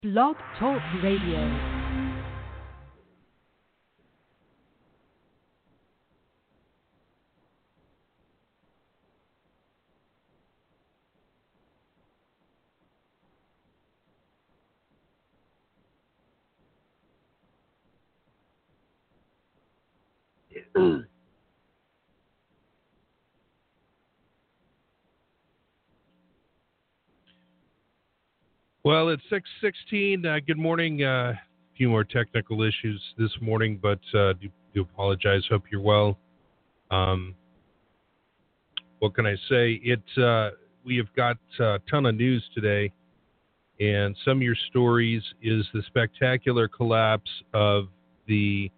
Blog Talk Radio. Well, it's 6:16. Good morning. A few more technical issues this morning, but do apologize. Hope you're well. What can I say? We have got a ton of news today, and some of your stories is the spectacular collapse of the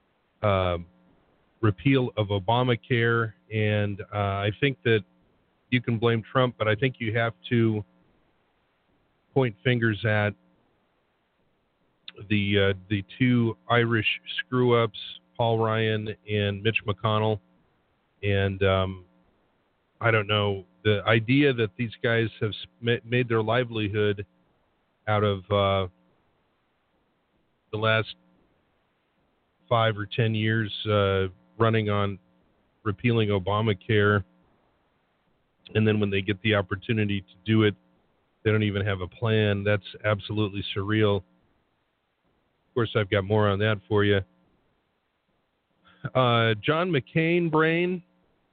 repeal of Obamacare, and I think that you can blame Trump, but I think you have to point fingers at the two Irish screw-ups, Paul Ryan and Mitch McConnell. And I don't know, the idea that these guys have made their livelihood out of the last 5 or 10 years running on repealing Obamacare, and then when they get the opportunity to do it, they don't even have a plan. That's absolutely surreal. Of course, I've got more on that for you. John McCain brain.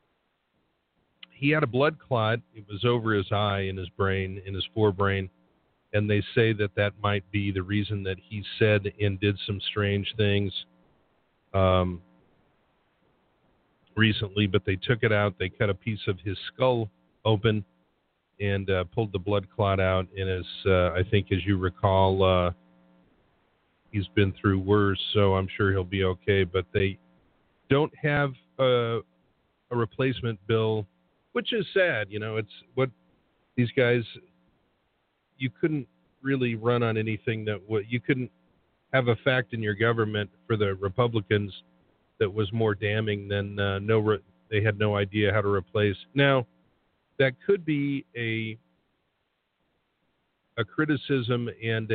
He had a blood clot. It was over his eye in his brain, in his forebrain. And they say that might be the reason that he said and did some strange things recently. But they took it out. They cut a piece of his skull open and pulled the blood clot out. And as I think, as you recall, he's been through worse, so I'm sure he'll be okay. But they don't have a replacement bill, which is sad. You know, it's what these guys, you couldn't really run on anything you couldn't have a fact in your government for the Republicans that was more damning than they had no idea how to replace. Now, that could be a criticism and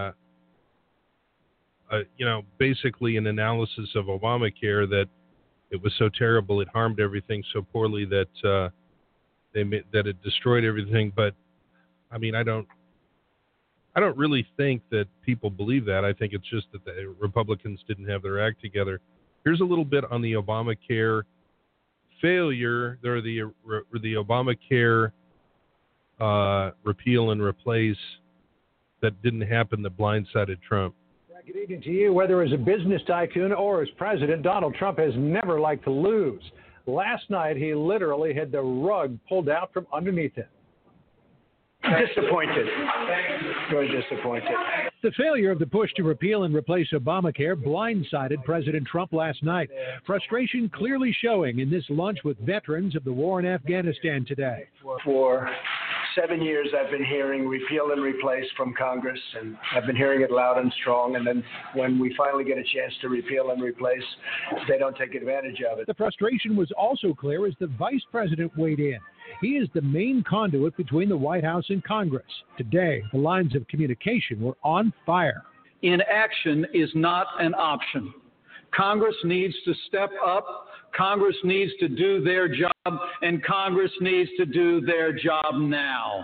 basically an analysis of Obamacare, that it was so terrible, it harmed everything so poorly that it destroyed everything. But I mean, I don't really think that people believe that. I think it's just that the Republicans didn't have their act together. Here's a little bit on the Obamacare failure, or the Obamacare repeal and replace that didn't happen that blindsided Trump. Good evening to you. Whether as a business tycoon or as president, Donald Trump has never liked to lose. Last night, he literally had the rug pulled out from underneath him. Disappointed. Very disappointed. The failure of the push to repeal and replace Obamacare blindsided President Trump last night. Frustration clearly showing in this lunch with veterans of the war in Afghanistan today. For 7 years, I've been hearing repeal and replace from Congress, and I've been hearing it loud and strong. And then when we finally get a chance to repeal and replace, they don't take advantage of it. The frustration was also clear as the vice president weighed in. He is the main conduit between the White House and Congress. Today, the lines of communication were on fire. Inaction is not an option. Congress needs to step up. Congress needs to do their job, and Congress needs to do their job now.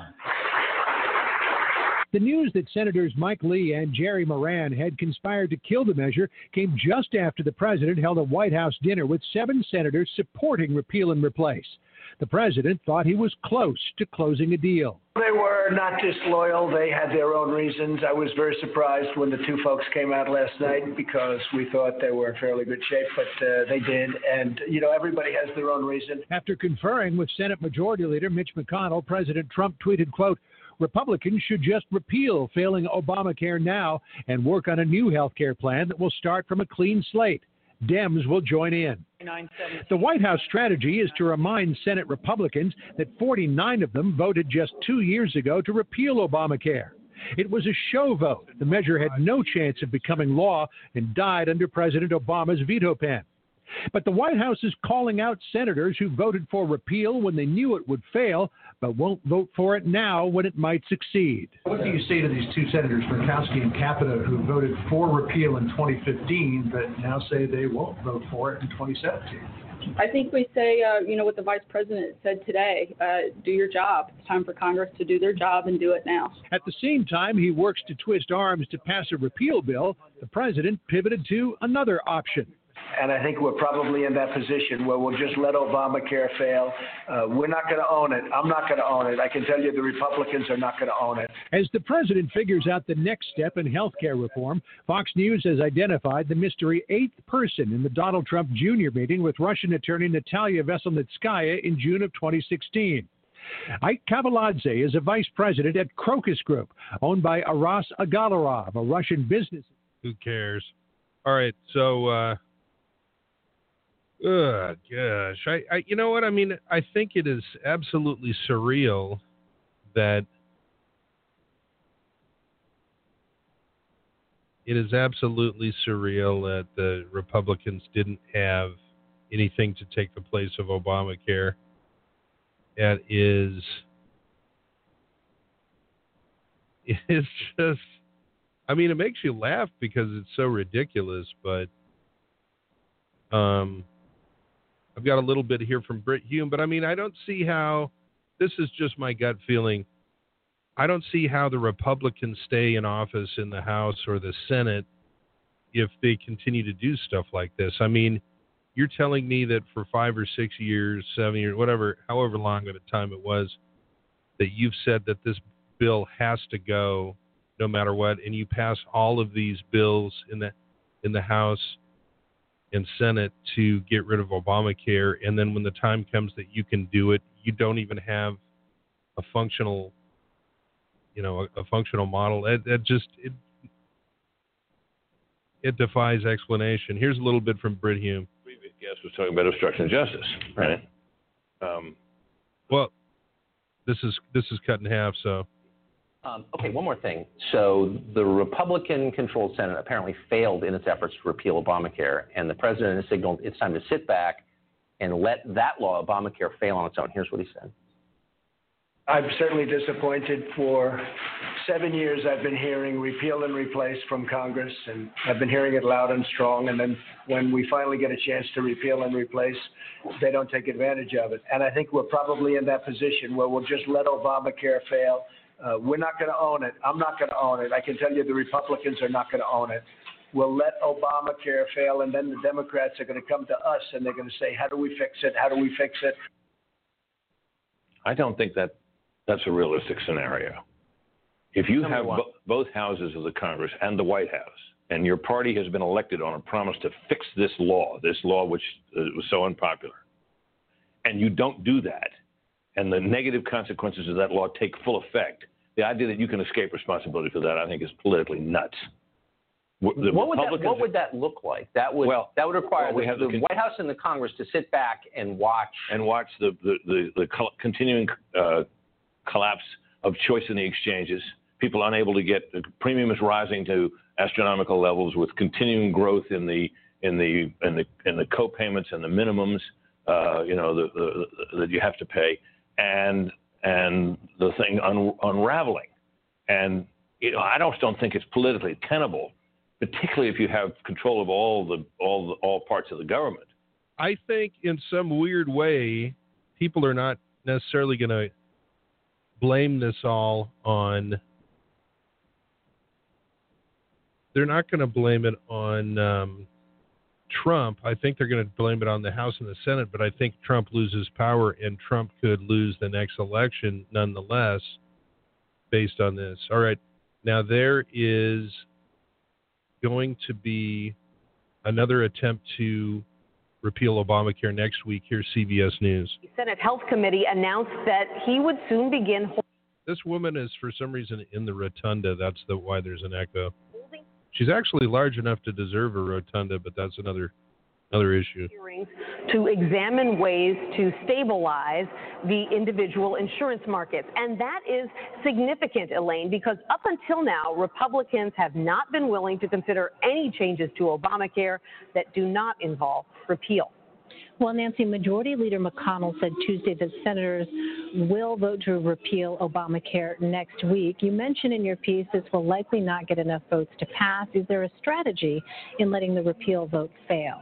The news that Senators Mike Lee and Jerry Moran had conspired to kill the measure came just after the president held a White House dinner with 7 senators supporting repeal and replace. The president thought he was close to closing a deal. They were not disloyal. They had their own reasons. I was very surprised when the two folks came out last night because we thought they were in fairly good shape, but they did. And, everybody has their own reason. After conferring with Senate Majority Leader Mitch McConnell, President Trump tweeted, quote, "Republicans should just repeal failing Obamacare now and work on a new health care plan that will start from a clean slate. Dems will join in." The White House strategy is to remind Senate Republicans that 49 of them voted just 2 years ago to repeal Obamacare. It was a show vote. The measure had no chance of becoming law and died under President Obama's veto pen. But the White House is calling out senators who voted for repeal when they knew it would fail, but won't vote for it now when it might succeed. What do you say to these two senators, Murkowski and Capito, who voted for repeal in 2015, but now say they won't vote for it in 2017? I think we say, what the vice president said today, do your job. It's time for Congress to do their job and do it now. At the same time he works to twist arms to pass a repeal bill, the president pivoted to another option. And I think we're probably in that position where we'll just let Obamacare fail. We're not going to own it. I'm not going to own it. I can tell you the Republicans are not going to own it. As the president figures out the next step in health care reform, Fox News has identified the mystery eighth person in the Donald Trump Jr. meeting with Russian attorney Natalia Veselnitskaya in June of 2016. Ike Kavaladze is a vice president at Crocus Group, owned by Aras Agalarov, a Russian business. Who cares? All right, so... oh, gosh. I you know what? I mean, I think it is absolutely surreal that the Republicans didn't have anything to take the place of Obamacare. It's just, I mean, it makes you laugh because it's so ridiculous, but I've got a little bit here from Brit Hume, but I mean, I don't see how, this is just my gut feeling, I don't see how the Republicans stay in office in the House or the Senate if they continue to do stuff like this. I mean, you're telling me that for 5 or 6 years, 7 years, whatever, however long at a time it was, that you've said that this bill has to go no matter what, and you pass all of these bills in the House and Senate to get rid of Obamacare, and then when the time comes that you can do it, you don't even have a functional, a functional model. It defies explanation. Here's a little bit from Brit Hume. Previous guest was talking about obstruction of justice, right? Well, this is cut in half, so. Okay, one more thing. So the Republican-controlled Senate apparently failed in its efforts to repeal Obamacare, and the president has signaled it's time to sit back and let that law, Obamacare, fail on its own. Here's what he said. I'm certainly disappointed. For 7 years, I've been hearing repeal and replace from Congress, and I've been hearing it loud and strong. And then when we finally get a chance to repeal and replace, they don't take advantage of it. And I think we're probably in that position where we'll just let Obamacare fail. We're not going to own it. I'm not going to own it. I can tell you the Republicans are not going to own it. We'll let Obamacare fail, and then the Democrats are going to come to us, and they're going to say, how do we fix it? How do we fix it? I don't think that's a realistic scenario. If you have both houses of the Congress and the White House, and your party has been elected on a promise to fix this law which was so unpopular, and you don't do that, and the negative consequences of that law take full effect, the idea that you can escape responsibility for that, I think, is politically nuts. What would that look like? That would require the White House and the Congress to sit back and watch the continuing collapse of choice in the exchanges. People unable to get premiums rising to astronomical levels, with continuing growth in the co-payments and the minimums, that you have to pay, and the thing unraveling. And I don't think it's politically tenable, particularly if you have control of all parts of the government. I think in some weird way, people are not necessarily going to blame this all on. They're not going to blame it on Trump. I think they're going to blame it on the House and the Senate, but I think Trump loses power and Trump could lose the next election nonetheless based on this. All right. Now, there is going to be another attempt to repeal Obamacare next week. Here's CBS News. The Senate Health Committee announced that he would soon begin. This woman is, for some reason, in the rotunda. That's why there's an echo. She's actually large enough to deserve a rotunda, but that's another Other issues. Hearings to examine ways to stabilize the individual insurance markets. And that is significant, Elaine, because up until now, Republicans have not been willing to consider any changes to Obamacare that do not involve repeal. Well, Nancy, Majority Leader McConnell said Tuesday that senators will vote to repeal Obamacare next week. You mentioned in your piece this will likely not get enough votes to pass. Is there a strategy in letting the repeal vote fail?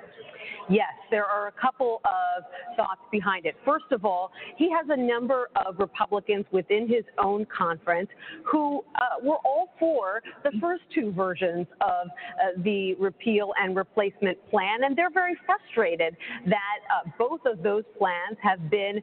Yes, there are a couple of thoughts behind it. First of all, he has a number of Republicans within his own conference who were all for the first two versions of the repeal and replacement plan, and they're very frustrated that both of those plans have been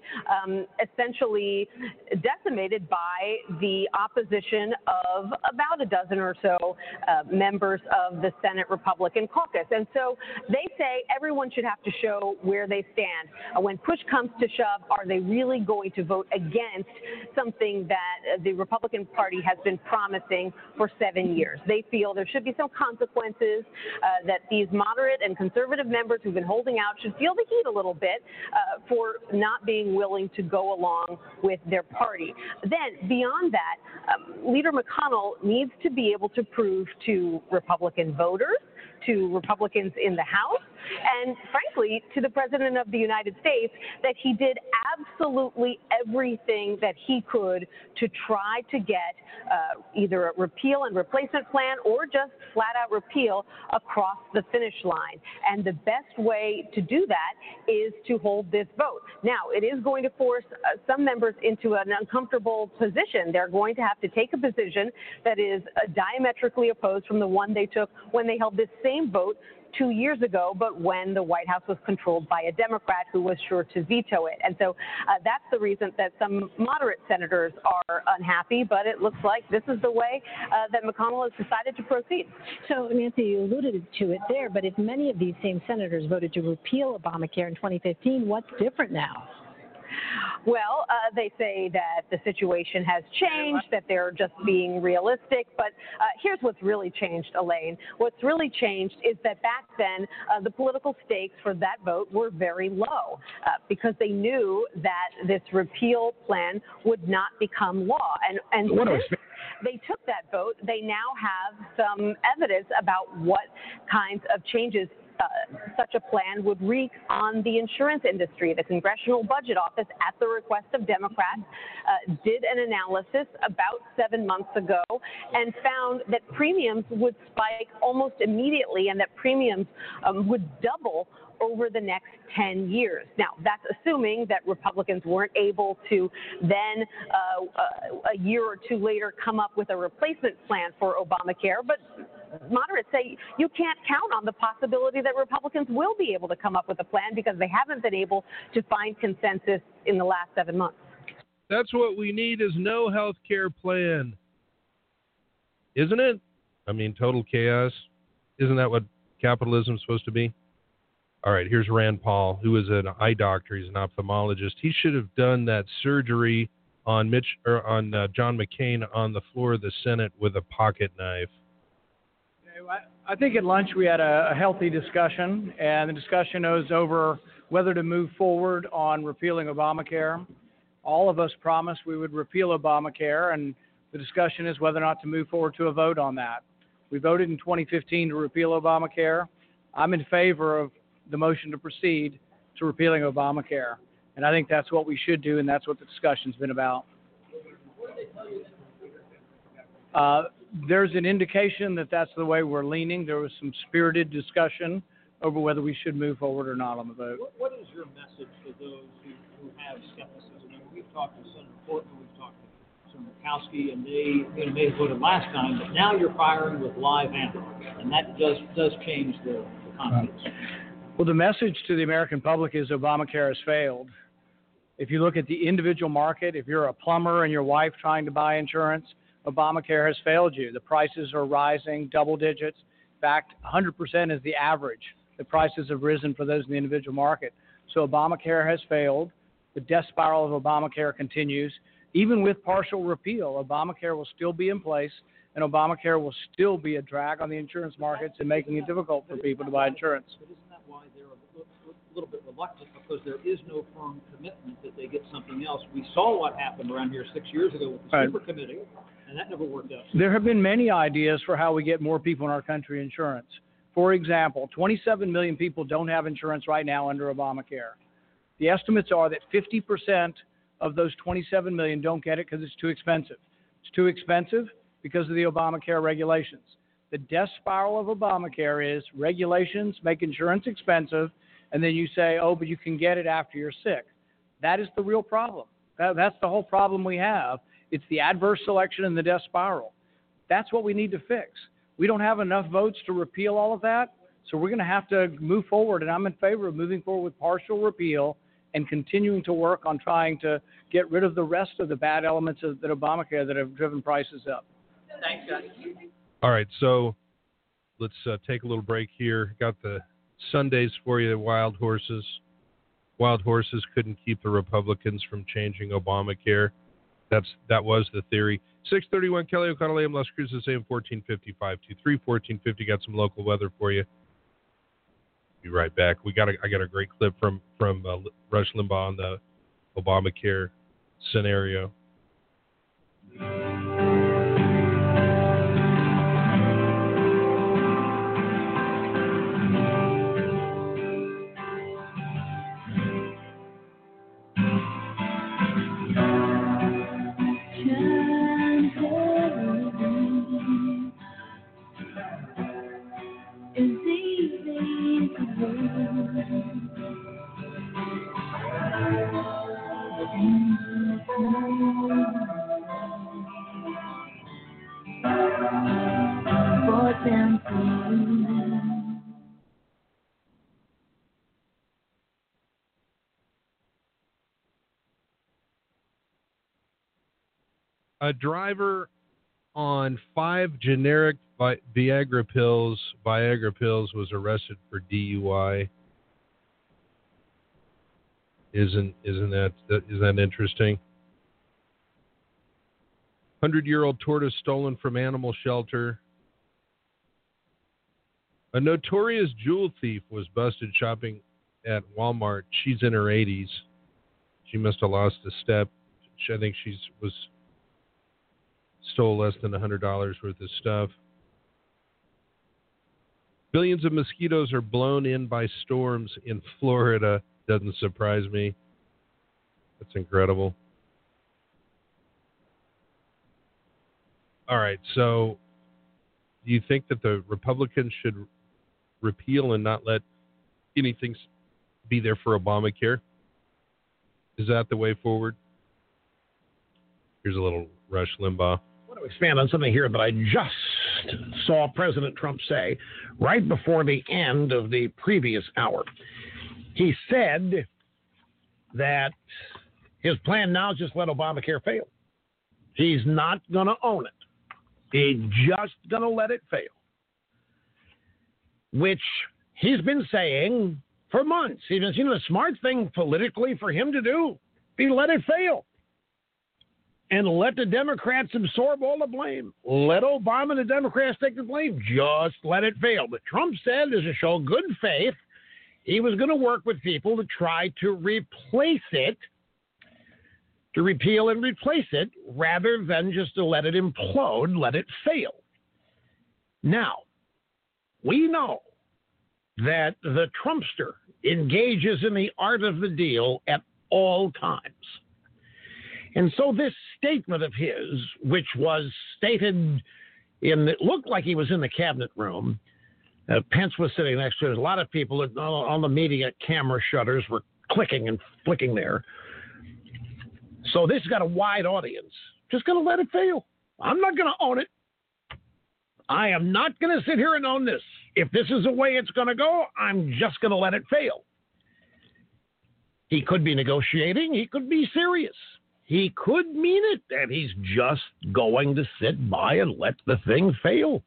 essentially decimated by the opposition of about a dozen or so members of the Senate Republican caucus. And so they say everyone should have to show where they stand. When push comes to shove, are they really going to vote against something that the Republican Party has been promising for 7 years? They feel there should be some consequences, that these moderate and conservative members who've been holding out should feel the heat a little bit for not being willing to go along with their party. Then, beyond that, Leader McConnell needs to be able to prove to Republican voters, to Republicans in the House, and frankly, to the President of the United States, that he did absolutely everything that he could to try to get either a repeal and replacement plan or just flat out repeal across the finish line. And the best way to do that is to hold this vote. Now, it is going to force some members into an uncomfortable position. They're going to have to take a position that is diametrically opposed from the one they took when they held this same vote 2 years ago, but when the White House was controlled by a Democrat who was sure to veto it. And so that's the reason that some moderate senators are unhappy, but it looks like this is the way that McConnell has decided to proceed. So, Nancy, you alluded to it there, but if many of these same senators voted to repeal Obamacare in 2015, what's different now? Well, they say that the situation has changed, that they're just being realistic. But here's what's really changed, Elaine. What's really changed is that back then, the political stakes for that vote were very low because they knew that this repeal plan would not become law. And since they took that vote, they now have some evidence about what kinds of changes such a plan would wreak on the insurance industry. The Congressional Budget Office, at the request of Democrats, did an analysis about 7 months ago and found that premiums would spike almost immediately and that premiums would double over the next 10 years. Now, that's assuming that Republicans weren't able to then, a year or two later, come up with a replacement plan for Obamacare. But moderates say you can't count on the possibility that Republicans will be able to come up with a plan because they haven't been able to find consensus in the last 7 months. That's what we need is no health care plan. Isn't it? I mean, total chaos. Isn't that what capitalism is supposed to be? All right, here's Rand Paul, who is an eye doctor. He's an ophthalmologist. He should have done that surgery on John McCain on the floor of the Senate with a pocket knife. I think at lunch we had a healthy discussion, and the discussion was over whether to move forward on repealing Obamacare. All of us promised we would repeal Obamacare, and the discussion is whether or not to move forward to a vote on that. We voted in 2015 to repeal Obamacare. I'm in favor of the motion to proceed to repealing Obamacare, and I think that's what we should do, and that's what the discussion's been about. There's an indication that that's the way we're leaning. There was some spirited discussion over whether we should move forward or not on the vote. What is your message to those who have skepticism? I mean, we've talked to Senator Portman, we've talked to Senator Murkowski, and they voted last time, but now you're firing with live ammo, and that does change the confidence. Well, the message to the American public is Obamacare has failed. If you look at the individual market, if you're a plumber and your wife trying to buy insurance, Obamacare has failed you. The prices are rising double digits. In fact, 100% is the average. The prices have risen for those in the individual market. So Obamacare has failed. The death spiral of Obamacare continues. Even with partial repeal, Obamacare will still be in place, and Obamacare will still be a drag on the insurance markets and making it difficult for people to buy insurance. But isn't that why a little bit reluctant because there is no firm commitment that they get something else. We saw what happened around here 6 years ago with the super committee, and that never worked out. There have been many ideas for how we get more people in our country insurance. For example, 27 million people don't have insurance right now under Obamacare. The estimates are that 50% of those 27 million don't get it because it's too expensive. It's too expensive because of the Obamacare regulations. The death spiral of Obamacare is regulations make insurance expensive, and then you say, oh, but you can get it after you're sick. That is the real problem. That's the whole problem we have. It's the adverse selection and the death spiral. That's what we need to fix. We don't have enough votes to repeal all of that, so we're going to have to move forward, and I'm in favor of moving forward with partial repeal and continuing to work on trying to get rid of the rest of the bad elements of that Obamacare that have driven prices up. Thanks, guys. All right, so let's take a little break here. Got the Sundays for you, Wild Horses. Wild Horses couldn't keep the Republicans from changing Obamacare. That was the theory. 631 Kelly O'Connell, AM Las Cruces, AM 1450, 523 1450. Got some local weather for you. Be right back. I got a great clip from Rush Limbaugh on the Obamacare scenario. A driver on 5 generic Viagra pills was arrested for DUI. Isn't that interesting? 100-year-old tortoise stolen from animal shelter. A notorious jewel thief was busted shopping at Walmart. She's in her 80s. She must have lost a step. I think stole less than $100 worth of stuff. Billions of mosquitoes are blown in by storms in Florida. Doesn't surprise me. That's incredible. All right, so do you think that the Republicans should repeal and not let anything be there for Obamacare? Is that the way forward? Here's a little Rush Limbaugh. I want to expand on something here that I just saw President Trump say right before the end of the previous hour. He said that his plan now is just let Obamacare fail. He's not going to own it. He's just going to let it fail, which he's been saying for months. He's been saying the smart thing politically for him to do be let it fail and let the Democrats absorb all the blame. Let Obama and the Democrats take the blame. Just let it fail. But Trump said, as to show good faith, he was going to work with people to try to replace it, to repeal and replace it, rather than just to let it implode, let it fail. Now, we know that the Trumpster engages in the art of the deal at all times. And so this statement of his, which was stated it looked like he was in the cabinet room. Pence was sitting next to it. A lot of people on the media camera shutters were clicking and flicking there. So this got a wide audience. Just going to let it fail. I'm not going to own it. I am not going to sit here and own this. If this is the way it's going to go, I'm just going to let it fail. He could be negotiating. He could be serious. He could mean it, and he's just going to sit by and let the thing fail.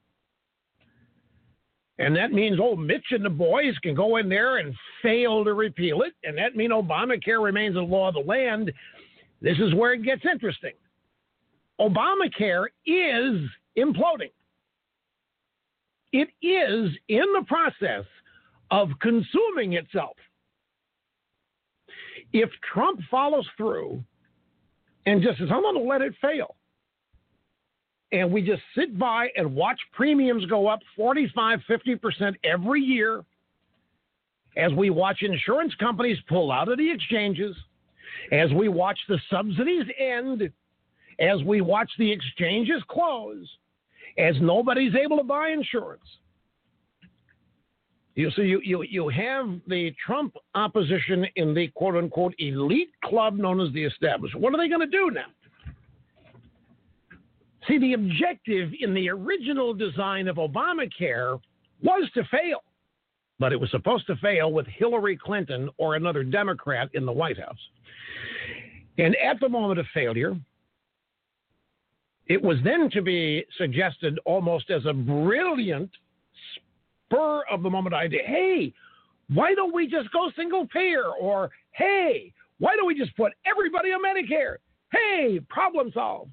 And that means old Mitch and the boys can go in there and fail to repeal it, and that means Obamacare remains a law of the land. This is where it gets interesting. Obamacare is imploding. It is in the process of consuming itself. If Trump follows through and just says, I'm going to let it fail, and we just sit by and watch premiums go up 45, 50% every year, as we watch insurance companies pull out of the exchanges, as we watch the subsidies end, as we watch the exchanges close, as nobody's able to buy insurance. So you have the Trump opposition in the quote-unquote elite club known as the establishment. What are they going to do now? See, the objective in the original design of Obamacare was to fail, but it was supposed to fail with Hillary Clinton or another Democrat in the White House. And at the moment of failure, it was then to be suggested almost as a brilliant spur of the moment idea. Hey, why don't we just go single payer? Or, hey, why don't we just put everybody on Medicare? Hey, problem solved.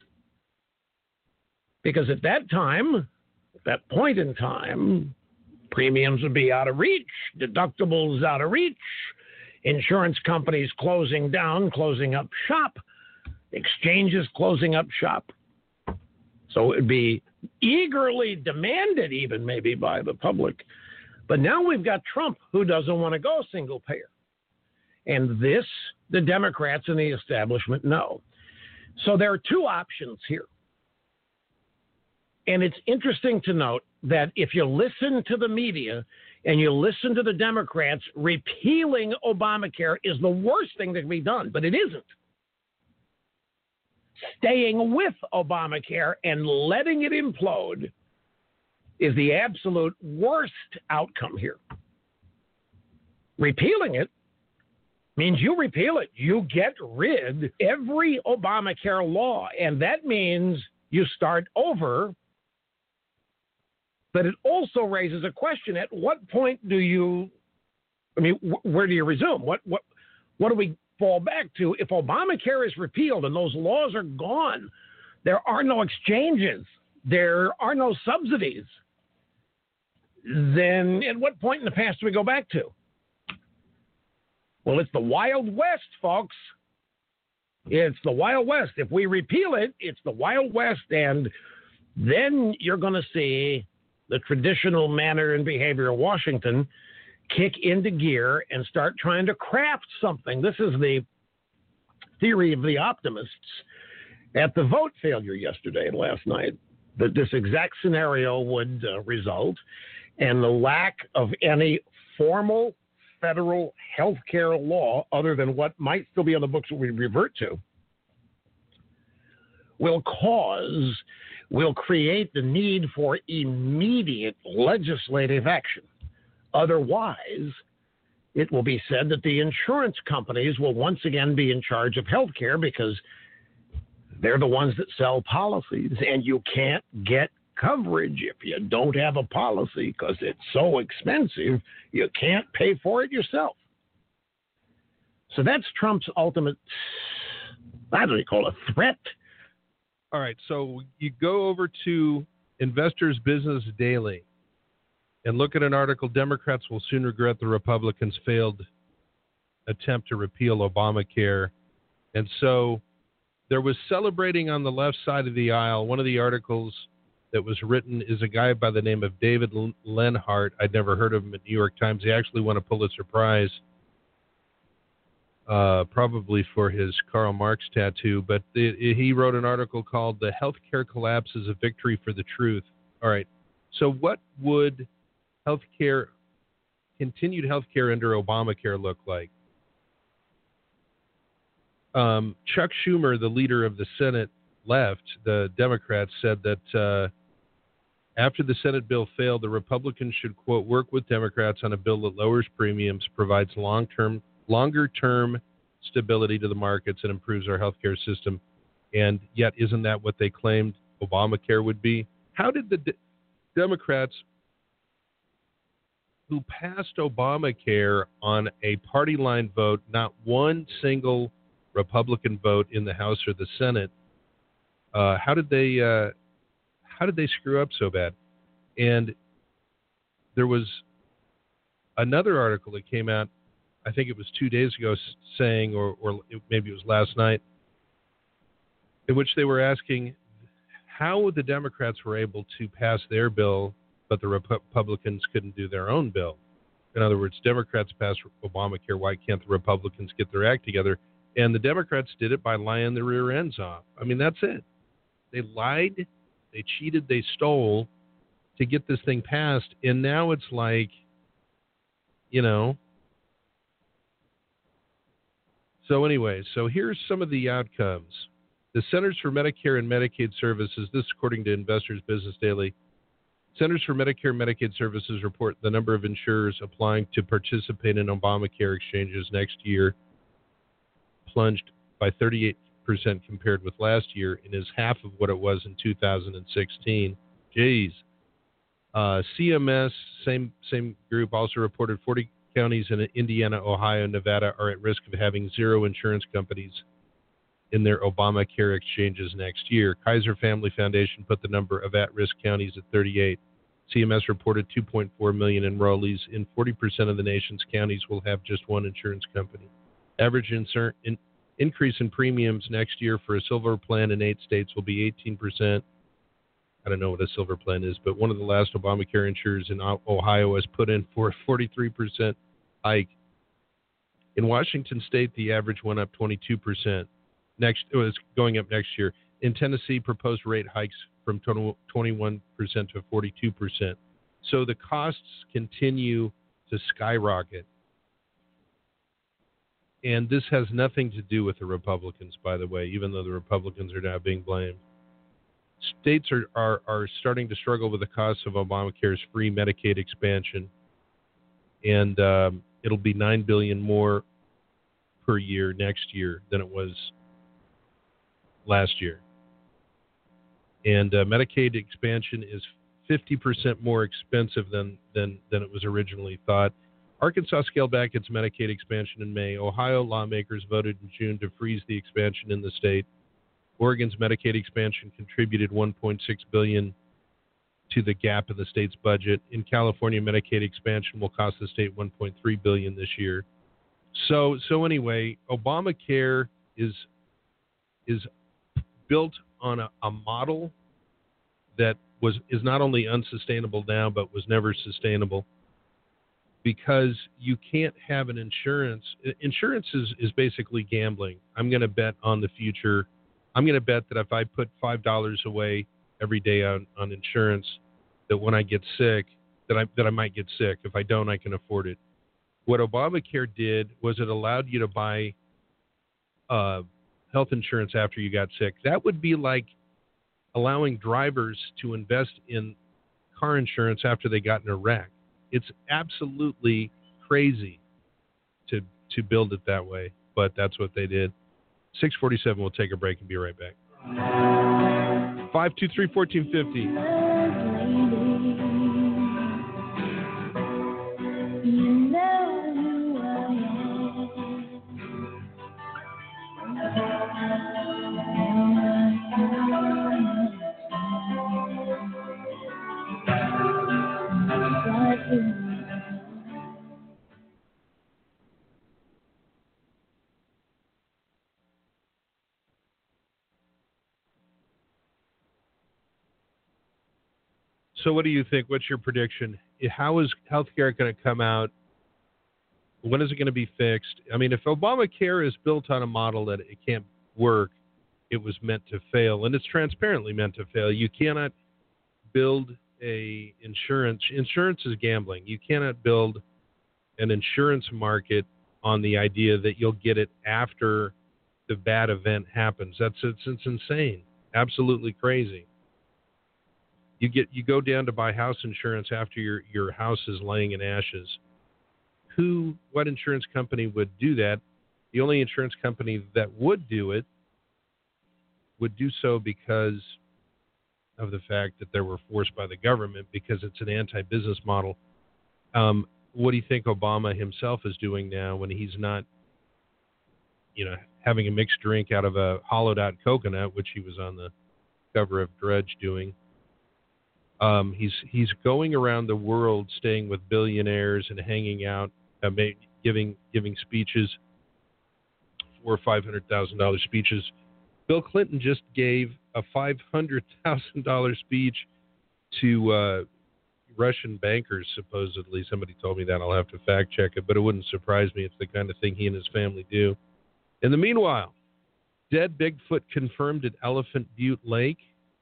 Because at that time, at that point in time, premiums would be out of reach, deductibles out of reach, insurance companies closing down, closing up shop, exchanges closing up shop. So it would be eagerly demanded even maybe by the public. But now we've got Trump who doesn't want to go single payer. And this, the Democrats and the establishment know. So there are two options here. And it's interesting to note that if you listen to the media and you listen to the Democrats, repealing Obamacare is the worst thing that can be done, but it isn't. Staying with Obamacare and letting it implode is the absolute worst outcome here. Repealing it means you repeal it. You get rid of every Obamacare law, and that means you start over. But it also raises a question: at what point do you? Where do you resume? What do we fall back to? If Obamacare is repealed and those laws are gone, there are no exchanges, there are no subsidies. Then at what point in the past do we go back to? Well, it's the Wild West, folks. It's the Wild West. If we repeal it, it's the Wild West, and then you're going to see the traditional manner and behavior of Washington kick into gear and start trying to craft something. This is the theory of the optimists at the vote failure yesterday and last night, that this exact scenario would result, and the lack of any formal federal health care law other than what might still be on the books that we revert to will create the need for immediate legislative action. Otherwise, it will be said that the insurance companies will once again be in charge of health care because they're the ones that sell policies, and you can't get coverage if you don't have a policy because it's so expensive, you can't pay for it yourself. So that's Trump's ultimate, I don't call it a threat. All right, so you go over to Investors Business Daily and look at an article, Democrats will soon regret the Republicans' failed attempt to repeal Obamacare. And so there was celebrating on the left side of the aisle. One of the articles that was written is a guy by the name of David Lenhart. I'd never heard of him at New York Times. He actually won a Pulitzer Prize, probably for his Karl Marx tattoo. But he wrote an article called "The Healthcare Collapse is a Victory for the Truth." All right. So what would continued healthcare under Obamacare look like? Chuck Schumer, the leader of the Senate left, the Democrats, said that after the Senate bill failed, the Republicans should, quote, work with Democrats on a bill that lowers premiums, provides longer-term stability to the markets, and improves our healthcare system. And yet, isn't that what they claimed Obamacare would be? How did the Democrats who passed Obamacare on a party line vote, not one single Republican vote in the House or the Senate, how did they screw up so bad? And there was another article that came out I think it was 2 days ago, saying, or maybe it was last night, in which they were asking how the Democrats were able to pass their bill, but the Republicans couldn't do their own bill. In other words, Democrats passed Obamacare. Why can't the Republicans get their act together? And the Democrats did it by lying their rear ends off. I mean, that's it. They lied, they cheated, they stole to get this thing passed. And now it's like, you know. So anyway, so here's some of the outcomes. The Centers for Medicare and Medicaid Services, this according to Investors Business Daily, Centers for Medicare and Medicaid Services report the number of insurers applying to participate in Obamacare exchanges next year plunged by 38% compared with last year and is half of what it was in 2016. Jeez. CMS, same group, also reported 40 counties in Indiana, Ohio, and Nevada are at risk of having zero insurance companies in their Obamacare exchanges next year. Kaiser Family Foundation put the number of at-risk counties at 38. CMS reported 2.4 million enrollees. In 40% of the nation's counties will have just one insurance company. Average increase in premiums next year for a silver plan in 8 states will be 18%. I don't know what a silver plan is, but one of the last Obamacare insurers in Ohio has put in for a 43% hike. In Washington state, the average went up 22%. It's going up next year. In Tennessee, proposed rate hikes from 21% to 42%. So the costs continue to skyrocket. And this has nothing to do with the Republicans, by the way, even though the Republicans are now being blamed. States are starting to struggle with the costs of Obamacare's free Medicaid expansion. And it'll be $9 billion more per year next year than it was last year. And Medicaid expansion is 50% more expensive than it was originally thought. Arkansas scaled back its Medicaid expansion in May. Ohio lawmakers voted in June to freeze the expansion in the state. Oregon's Medicaid expansion contributed $1.6 billion to the gap in the state's budget. In California, Medicaid expansion will cost the state $1.3 billion this year. So anyway, Obamacare is built on a model that is not only unsustainable now, but was never sustainable, because you can't have an insurance. Insurance is basically gambling. I'm going to bet on the future. I'm going to bet that if I put $5 away every day on insurance, that when I get sick, that I might get sick. If I don't, I can afford it. What Obamacare did was it allowed you to buy health insurance after you got sick. That would be like allowing drivers to invest in car insurance after they got in a wreck. It's absolutely crazy to build it that way, but that's what they did. 6:47, we'll take a break and be right back. 523-1450. So what do you think? What's your prediction? How is healthcare going to come out? When is it going to be fixed? I mean, if Obamacare is built on a model that it can't work, it was meant to fail, and it's transparently meant to fail. You cannot build insurance is gambling. You cannot build an insurance market on the idea that you'll get it after the bad event happens. It's insane. Absolutely crazy. You go down to buy house insurance after your house is laying in ashes. What insurance company would do that? The only insurance company that would do it would do so because of the fact that they were forced by the government, because it's an anti-business model. What do you think Obama himself is doing now when he's not, having a mixed drink out of a hollowed out coconut, which he was on the cover of Drudge doing? He's going around the world staying with billionaires and hanging out, giving speeches, $400,000 or $500,000 speeches. Bill Clinton just gave a $500,000 speech to Russian bankers, supposedly. Somebody told me that. I'll have to fact check it, but it wouldn't surprise me. It's the kind of thing he and his family do. In the meanwhile, dead Bigfoot confirmed at Elephant Butte Lake.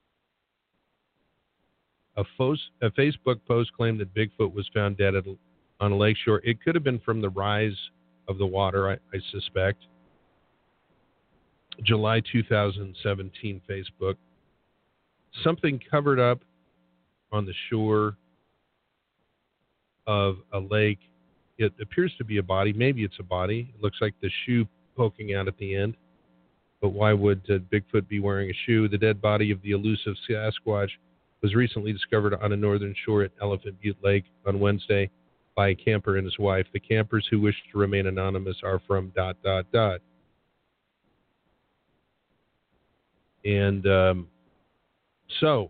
A Facebook post claimed that Bigfoot was found dead on a lakeshore. It could have been from the rise of the water, I suspect. July 2017 Facebook. Something covered up on the shore of a lake. It appears to be a body. Maybe it's a body. It looks like the shoe poking out at the end. But why would Bigfoot be wearing a shoe? The dead body of the elusive Sasquatch was recently discovered on a northern shore at Elephant Butte Lake on Wednesday by a camper and his wife. The campers who wish to remain anonymous are from ... And so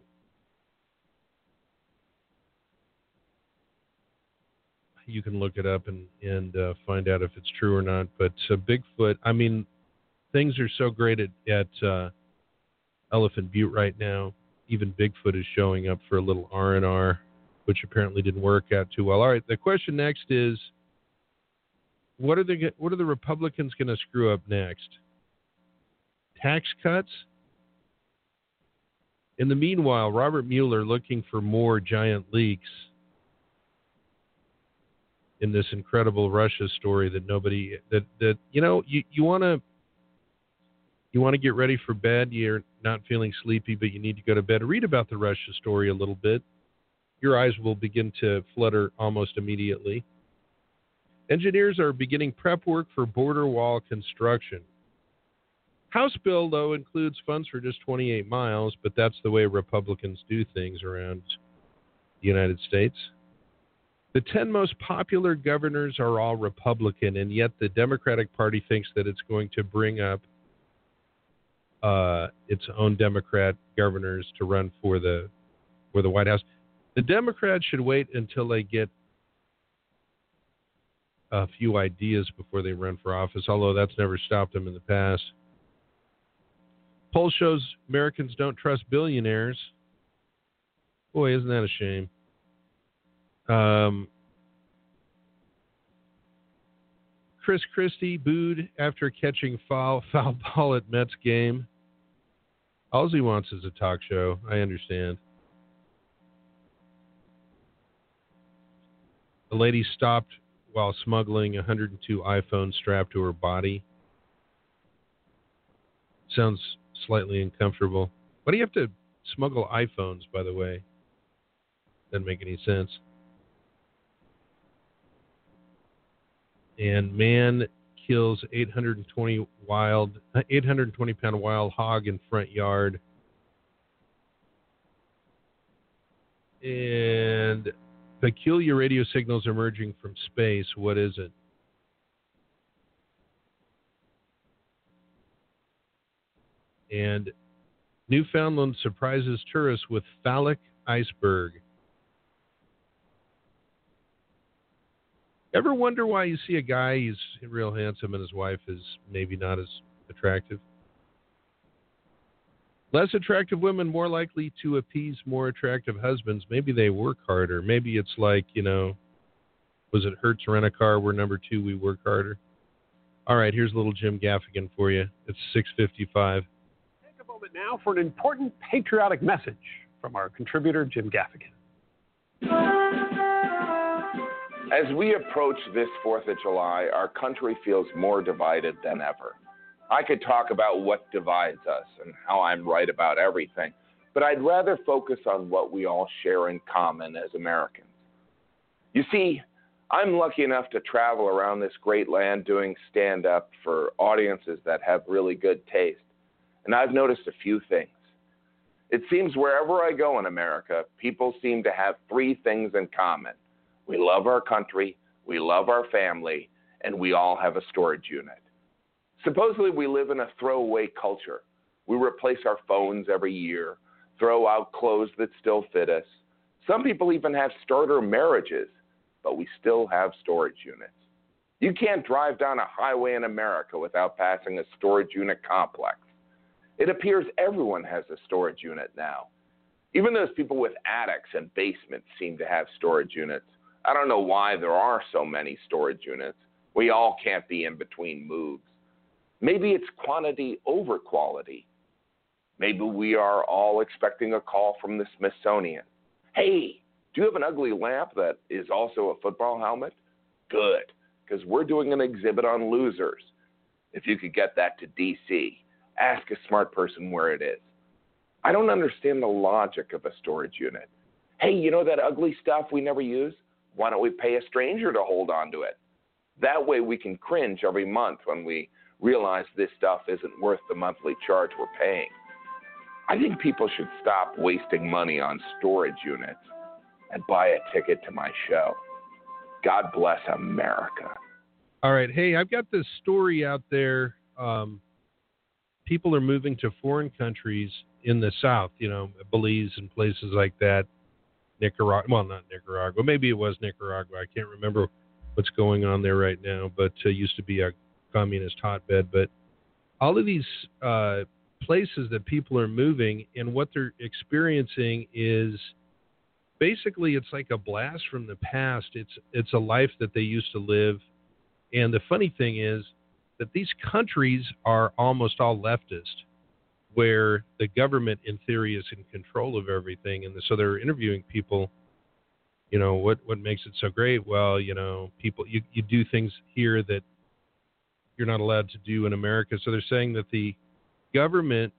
you can look it up and find out if it's true or not. But Bigfoot, I mean, things are so great at Elephant Butte right now. Even Bigfoot is showing up for a little R&R, which apparently didn't work out too well. All right, the question next is, what are the Republicans going to screw up next? Tax cuts? In the meanwhile, Robert Mueller looking for more giant leaks in this incredible Russia story that nobody you want to get ready for bed. You're not feeling sleepy, but you need to go to bed. Read about the Russia story a little bit. Your eyes will begin to flutter almost immediately. Engineers are beginning prep work for border wall construction. House bill, though, includes funds for just 28 miles, but that's the way Republicans do things around the United States. The 10 most popular governors are all Republican, and yet the Democratic Party thinks that it's going to bring up its own Democrat governors to run for the White House. The Democrats should wait until they get a few ideas before they run for office, although that's never stopped them in the past. Poll shows Americans don't trust billionaires. Boy, isn't that a shame. Chris Christie booed after catching foul ball at Mets game. All he wants is a talk show. I understand. A lady stopped while smuggling 102 iPhones strapped to her body. Sounds slightly uncomfortable. Why do you have to smuggle iPhones, by the way? Doesn't make any sense. And man kills 820-pound wild hog in front yard. And peculiar radio signals emerging from space. What is it? And Newfoundland surprises tourists with phallic iceberg. Ever wonder why you see a guy, he's real handsome, and his wife is maybe not as attractive? Less attractive women more likely to appease more attractive husbands. Maybe they work harder. Maybe it's like, was it Hertz Rent-A-Car? We're number 2, we work harder. All right, here's a little Jim Gaffigan for you. It's 6:55. Take a moment now for an important patriotic message from our contributor, Jim Gaffigan. As we approach this 4th of July, our country feels more divided than ever. I could talk about what divides us and how I'm right about everything, but I'd rather focus on what we all share in common as Americans. You see, I'm lucky enough to travel around this great land doing stand-up for audiences that have really good taste, and I've noticed a few things. It seems wherever I go in America, people seem to have 3 things in common. We love our country, we love our family, and we all have a storage unit. Supposedly we live in a throwaway culture. We replace our phones every year, throw out clothes that still fit us. Some people even have starter marriages, but we still have storage units. You can't drive down a highway in America without passing a storage unit complex. It appears everyone has a storage unit now. Even those people with attics and basements seem to have storage units. I don't know why there are so many storage units. We all can't be in between moves. Maybe it's quantity over quality. Maybe we are all expecting a call from the Smithsonian. Hey, do you have an ugly lamp that is also a football helmet? Good, because we're doing an exhibit on losers. If you could get that to D.C., ask a smart person where it is. I don't understand the logic of a storage unit. Hey, you know that ugly stuff we never use? Why don't we pay a stranger to hold on to it? That way we can cringe every month when we realize this stuff isn't worth the monthly charge we're paying. I think people should stop wasting money on storage units and buy a ticket to my show. God bless America. All right. Hey, I've got this story out there. People are moving to foreign countries in the South, Belize and places like that. Nicaragua. Well, not Nicaragua. Maybe it was Nicaragua. I can't remember what's going on there right now, but used to be a communist hotbed. But all of these places that people are moving, and what they're experiencing is basically it's like a blast from the past. It's a life that they used to live. And the funny thing is that these countries are almost all leftist, where the government, in theory, is in control of everything. And so they're interviewing people, what makes it so great? Well, people, you do things here that you're not allowed to do in America. So they're saying that the government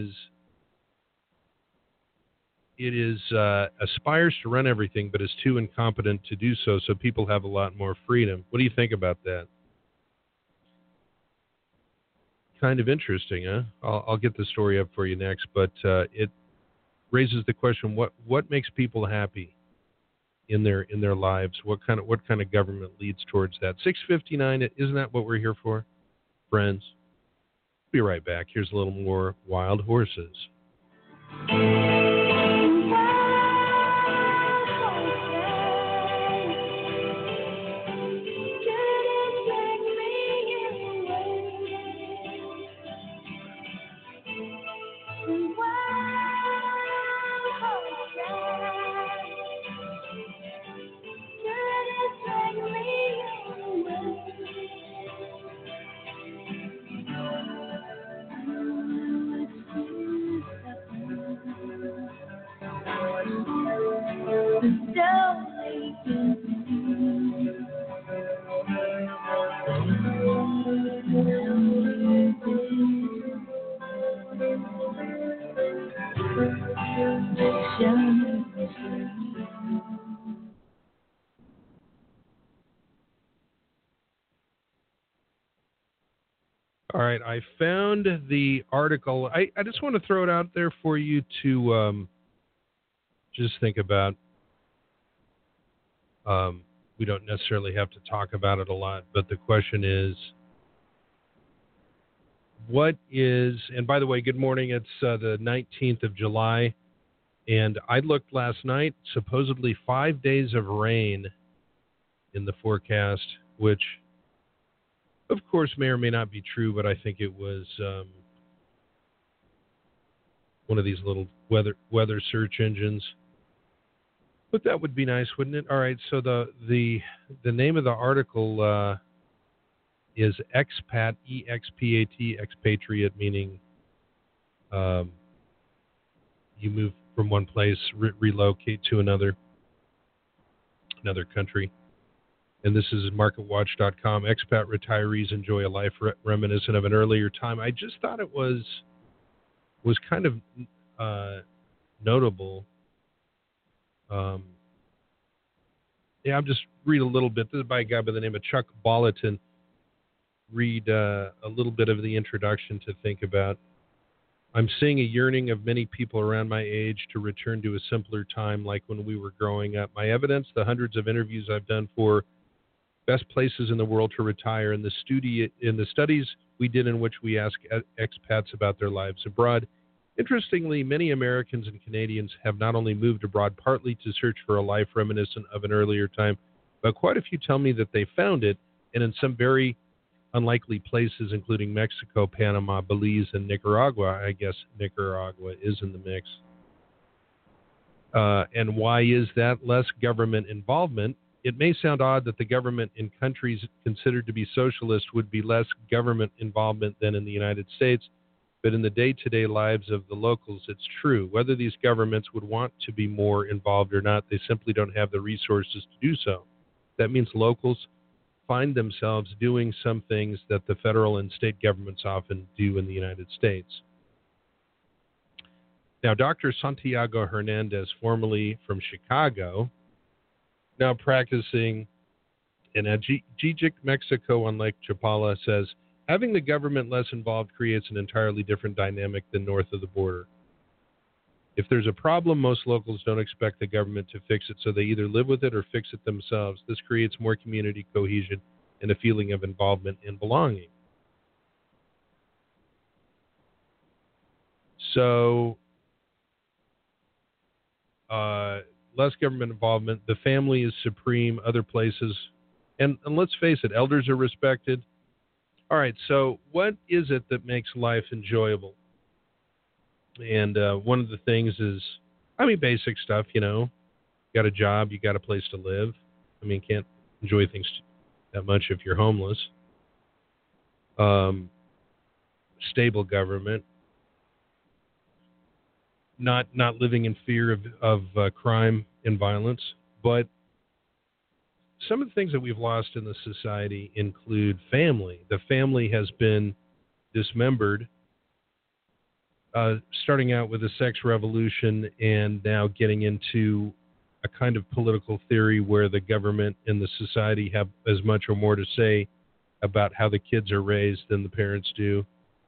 aspires to run everything, but is too incompetent to do so. So people have a lot more freedom. What do you think about that? Kind of interesting, huh? I'll get the story up for you next, but it raises the question: what makes people happy in their lives? What kind of government leads towards that? 6:59. Isn't that what we're here for, friends? Be right back. Here's a little more Wild Horses. All right, I found the article. I just want to throw it out there for you to just think about. We don't necessarily have to talk about it a lot, but the question is, what is, and by the way, good morning, it's the 19th of July, and I looked last night, supposedly 5 days of rain in the forecast, which of course may or may not be true, but I think it was one of these little weather search engines. But that would be nice, wouldn't it? All right, so the name of the article is Expat, E-X-P-A-T, expatriate, meaning you move from one place, relocate to another country. And this is MarketWatch.com. Expat retirees enjoy a life reminiscent of an earlier time. I just thought it was kind of notable. I'll just read a little bit. This is by a guy by the name of Chuck Bolleton. Read a little bit of the introduction to think about. I'm seeing a yearning of many people around my age to return to a simpler time like when we were growing up. My evidence, the hundreds of interviews I've done for best places in the world to retire, in the studies we did in which we ask expats about their lives abroad. Interestingly, many Americans and Canadians have not only moved abroad partly to search for a life reminiscent of an earlier time, but quite a few tell me that they found it And in some very unlikely places, including Mexico, Panama, Belize, and Nicaragua, I guess Nicaragua is in the mix. And why is that? Less government involvement. It may sound odd that the government in countries considered to be socialist would be less government involvement than in the United States, but in the day-to-day lives of the locals, it's true. Whether these governments would want to be more involved or not, they simply don't have the resources to do so. That means locals find themselves doing some things that the federal and state governments often do in the United States. Now, Dr. Santiago Hernandez, formerly from Chicago, now practicing in Ajijic, Mexico on Lake Chapala, says, having the government less involved creates an entirely different dynamic than north of the border. If there's a problem, most locals don't expect the government to fix it, so they either live with it or fix it themselves. This creates more community cohesion and a feeling of involvement and belonging. So, less government involvement. The family is supreme. Other places, and let's face it, elders are respected. All right, so what is it that makes life enjoyable? And one of the things is, basic stuff, you know. You got a job, you got a place to live. Can't enjoy things that much if you're homeless. Stable government. Not living in fear of crime and violence. But some of the things that we've lost in the society include family. The family has been dismembered, starting out with a sex revolution and now getting into a kind of political theory where the government and the society have as much or more to say about how the kids are raised than the parents do.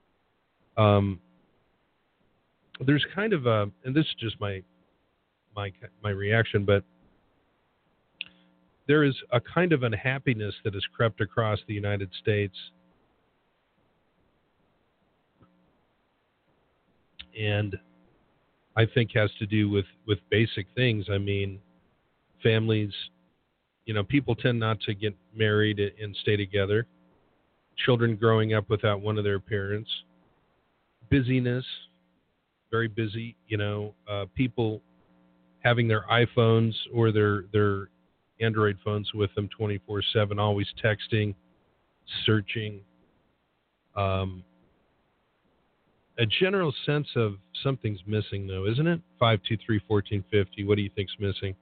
There's kind of a, and this is just my reaction, but there is a kind of unhappiness that has crept across the United States, and I think has to do with basic things. Families, people tend not to get married and stay together. Children growing up without one of their parents. Busyness, very busy, people having their iPhones or their Android phones with them 24/7, always texting, searching. A general sense of something's missing, though, isn't it? 523-1450. What do you think's missing?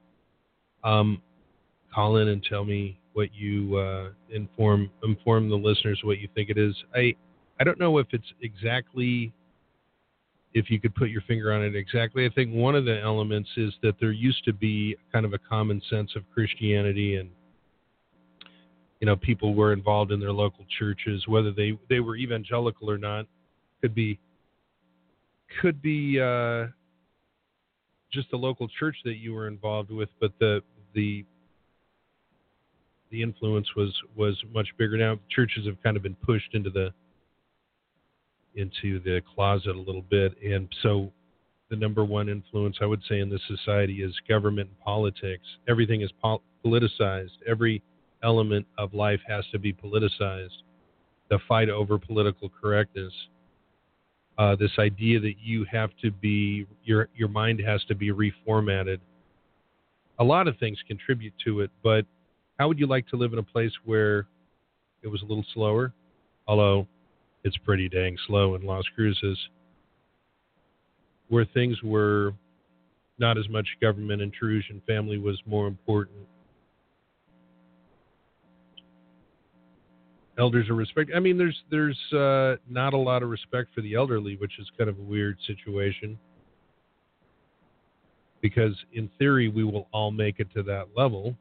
Call in and tell me what you inform the listeners what you think it is. I don't know if it's exactly, if you could put your finger on it exactly. I think one of the elements is that there used to be kind of a common sense of Christianity, and people were involved in their local churches, whether they were evangelical or not. Could be just the local church that you were involved with, but the influence was much bigger. Now churches have kind of been pushed into the closet a little bit, and so the number one influence, I would say, in this society is government and politics. Everything is politicized. Every element of life has to be politicized. The fight over political correctness. This idea that you have to be, your mind has to be reformatted. A lot of things contribute to it, but how would you like to live in a place where it was a little slower? Although it's pretty dang slow in Las Cruces, where things were not as much government intrusion, family was more important. Elders are respected. There's not a lot of respect for the elderly, which is kind of a weird situation. Because in theory, we will all make it to that level.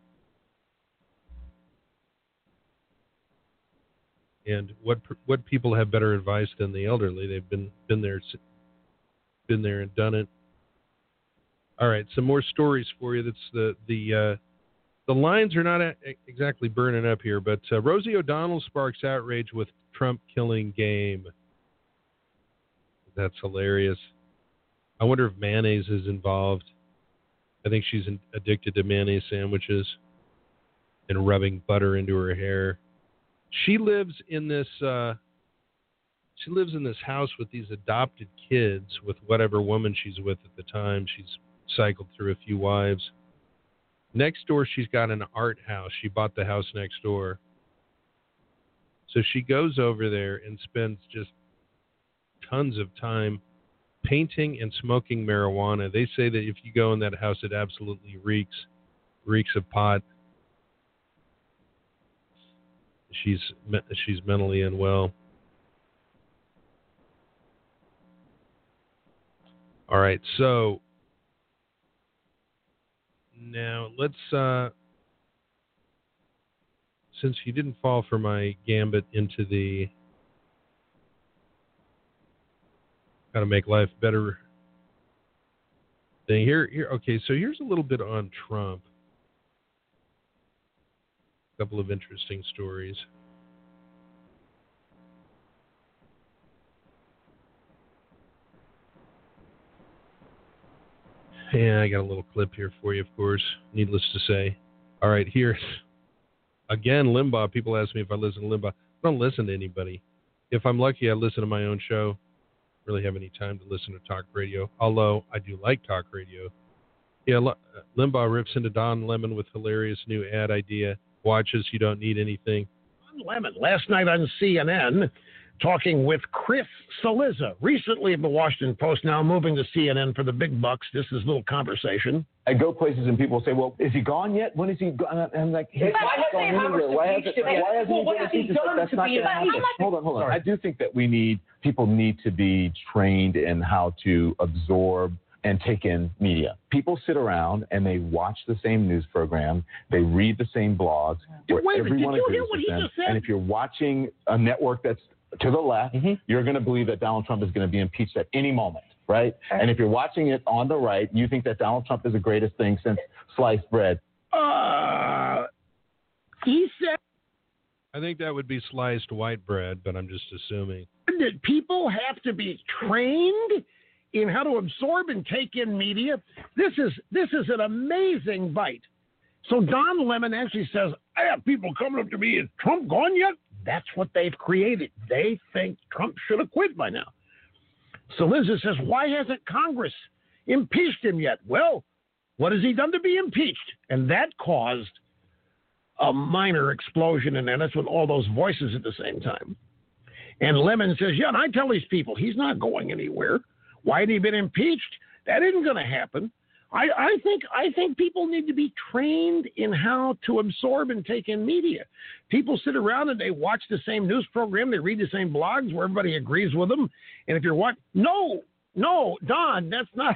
And what people have better advice than the elderly? They've been there and done it. All right, some more stories for you. That's the lines are not exactly burning up here, but Rosie O'Donnell sparks outrage with Trump killing game. That's hilarious. I wonder if mayonnaise is involved. I think she's addicted to mayonnaise sandwiches and rubbing butter into her hair. She lives in this. She lives in this house with these adopted kids with whatever woman she's with at the time. She's cycled through a few wives. Next door, she's got an art house. She bought the house next door. So she goes over there and spends just tons of time painting and smoking marijuana. They say that if you go in that house, it absolutely reeks of pot. She's mentally unwell. All right, so now let's, since you didn't fall for my gambit into the how to make life better thing here. Okay, so here's a little bit on Trump. A couple of interesting stories. Yeah, I got a little clip here for you, of course, needless to say. All right, here's, again, Limbaugh. People ask me if I listen to Limbaugh. I don't listen to anybody. If I'm lucky, I listen to my own show. Really have any time to listen to talk radio, although I do like talk radio. Yeah, Limbaugh rips into Don Lemon with hilarious new ad idea. Watches You Don't Need Anything. Don Lemon, last night on CNN, talking with Chris Cillizza, recently of the Washington Post, now moving to CNN for the big bucks. This is a little conversation. I go places and people say, well, is he gone yet? When is he gone? And I'm like, hey, why hasn't he done? That's not going to happen. Hold on. I do think that people need to be trained in how to absorb and take in media. People sit around and they watch the same news program, they read the same blogs, where everyone agrees with them. And if you're watching a network that's to the left, you're going to believe that Donald Trump is going to be impeached at any moment, right? And if you're watching it on the right, you think that Donald Trump is the greatest thing since sliced bread. He said... I think that would be sliced white bread, but I'm just assuming. That people have to be trained in how to absorb and take in media. This is an amazing bite. So Don Lemon actually says, I have people coming up to me, is Trump gone yet? That's what they've created. They think Trump should have quit by now. So Cillizza says, why hasn't Congress impeached him yet? Well, what has he done to be impeached? And that caused a minor explosion in there. That's with all those voices at the same time. And Lemon says, yeah, and I tell these people, he's not going anywhere. Why had he been impeached? That isn't going to happen. I think people need to be trained in how to absorb and take in media. People sit around and they watch the same news program, they read the same blogs where everybody agrees with them. And if you're watching, no, Don, that's not.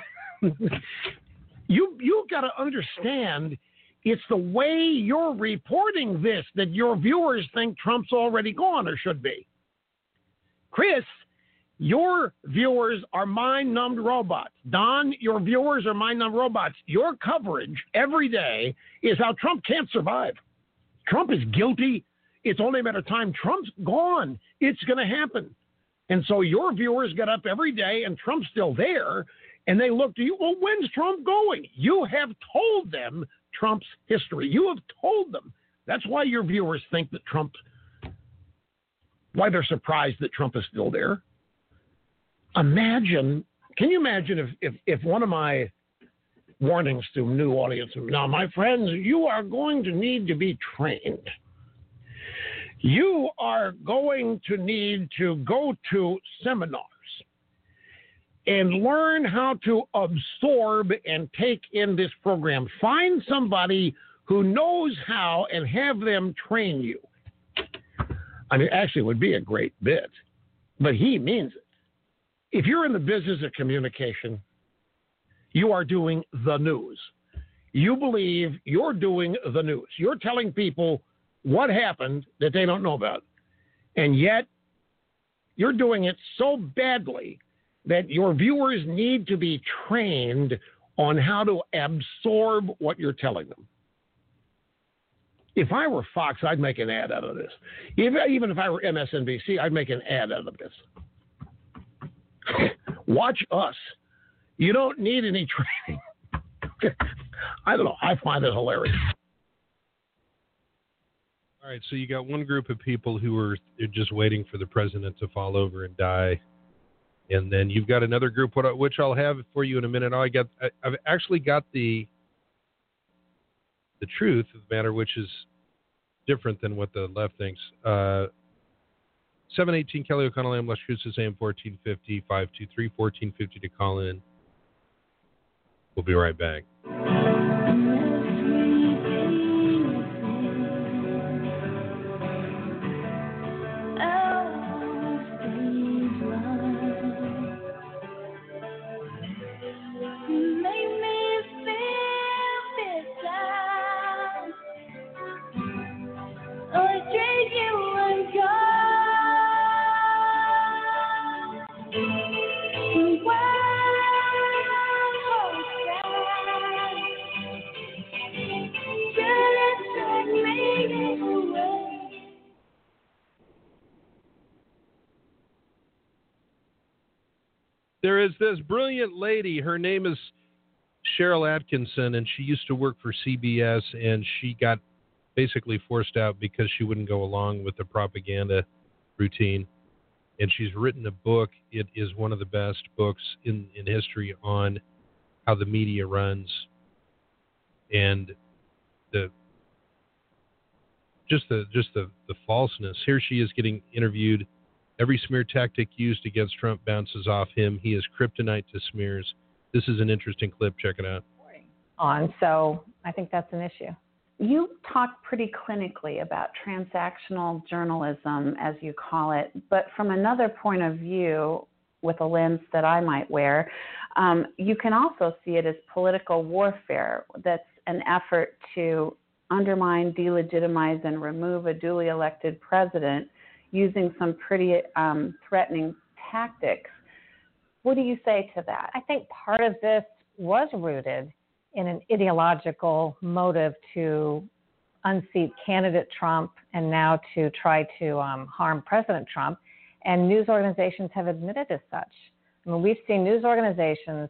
You've got to understand. It's the way you're reporting this that your viewers think Trump's already gone or should be. Chris, your viewers are mind-numbed robots. Don, your viewers are mind-numbed robots. Your coverage every day is how Trump can't survive. Trump is guilty. It's only a matter of time. Trump's gone. It's going to happen. And so your viewers get up every day and Trump's still there, and they look to you, well, when's Trump going? You have told them Trump's history. You have told them. That's why your viewers think that why they're surprised that Trump is still there. Can you imagine if one of my warnings to new audience, now, my friends, you are going to need to be trained. You are going to need to go to seminars and learn how to absorb and take in this program. Find somebody who knows how and have them train you. I mean, actually, it would be a great bit, but he means it. If you're in the business of communication, you are doing the news. You believe you're doing the news. You're telling people what happened that they don't know about. And yet, you're doing it so badly that your viewers need to be trained on how to absorb what you're telling them. If I were Fox, I'd make an ad out of this. Even if I were MSNBC, I'd make an ad out of this. Watch us. You don't need any training. I don't know. I find it hilarious. All right, so you got one group of people who are just waiting for the president to fall over and die. And then you've got another group, which I'll have for you in a minute. I've actually got the truth of the matter, which is different than what the left thinks. 718 Kelly O'Connell, AM Massachusetts, AM 1450, 523-1450 to call in. We'll be right back. There is this brilliant lady. Her name is Cheryl Atkinson, and she used to work for CBS, and she got basically forced out because she wouldn't go along with the propaganda routine. And she's written a book. It is one of the best books in history on how the media runs and the falseness. Here she is getting interviewed. Every smear tactic used against Trump bounces off him. He is kryptonite to smears. This is an interesting clip. Check it out. So I think that's an issue. You talk pretty clinically about transactional journalism, as you call it, but from another point of view, with a lens that I might wear, you can also see it as political warfare. That's an effort to undermine, delegitimize, and remove a duly elected president using some pretty threatening tactics. What do you say to that? I think part of this was rooted in an ideological motive to unseat candidate Trump and now to try to harm President Trump. And news organizations have admitted as such. I mean, we've seen news organizations,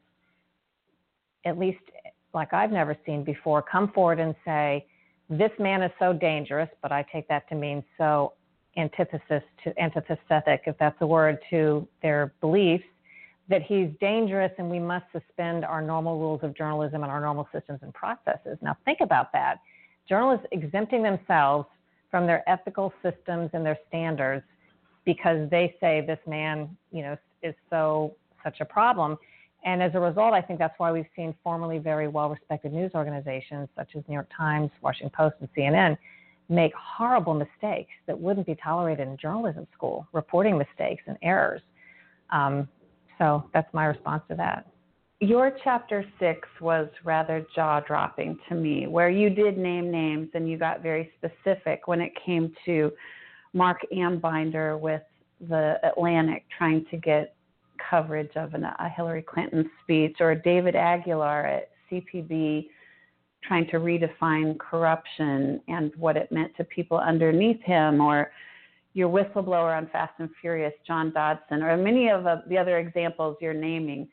at least like I've never seen before, come forward and say, this man is so dangerous, but I take that to mean so antithetic, if that's a word, to their beliefs, that he's dangerous and we must suspend our normal rules of journalism and our normal systems and processes. Now think about that. Journalists exempting themselves from their ethical systems and their standards because they say this man, is such a problem. And as a result, I think that's why we've seen formerly very well-respected news organizations such as New York Times, Washington Post, and CNN make horrible mistakes that wouldn't be tolerated in journalism school, reporting mistakes and errors. So that's my response to that. Your chapter 6 was rather jaw-dropping to me, where you did name names and you got very specific when it came to Mark Ambinder with the Atlantic trying to get coverage of a Hillary Clinton speech, or David Aguilar at CPB trying to redefine corruption and what it meant to people underneath him, or your whistleblower on Fast and Furious, John Dodson, or many of the other examples you're naming.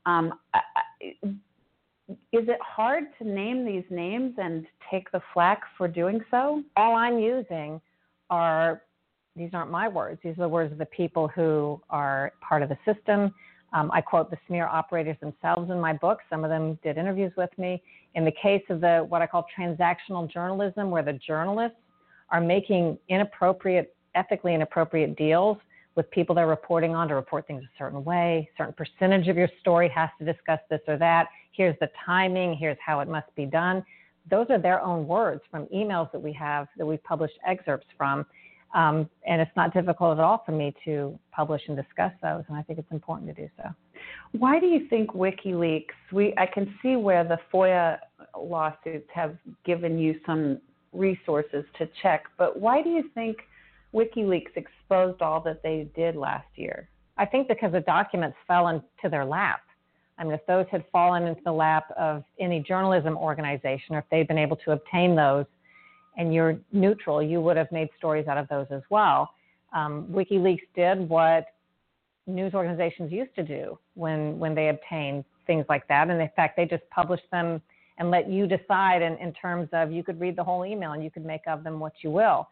Is it hard to name these names and take the flack for doing so? All I'm using these aren't my words. These are the words of the people who are part of the system. I quote the smear operators themselves in my book. Some of them did interviews with me. In the case of what I call transactional journalism, where the journalists are making ethically inappropriate deals with people they're reporting on to report things a certain way, a certain percentage of your story has to discuss this or that. Here's the timing. Here's how it must be done. Those are their own words from emails that we've published excerpts from. And it's not difficult at all for me to publish and discuss those, and I think it's important to do so. Why do you think WikiLeaks, I can see where the FOIA lawsuits have given you some resources to check, but why do you think WikiLeaks exposed all that they did last year? I think because the documents fell into their lap. I mean, if those had fallen into the lap of any journalism organization, or if they'd been able to obtain those, and you're neutral, you would have made stories out of those as well. WikiLeaks did what news organizations used to do when they obtained things like that. And in fact, they just published them and let you decide in terms of, you could read the whole email and you could make of them what you will.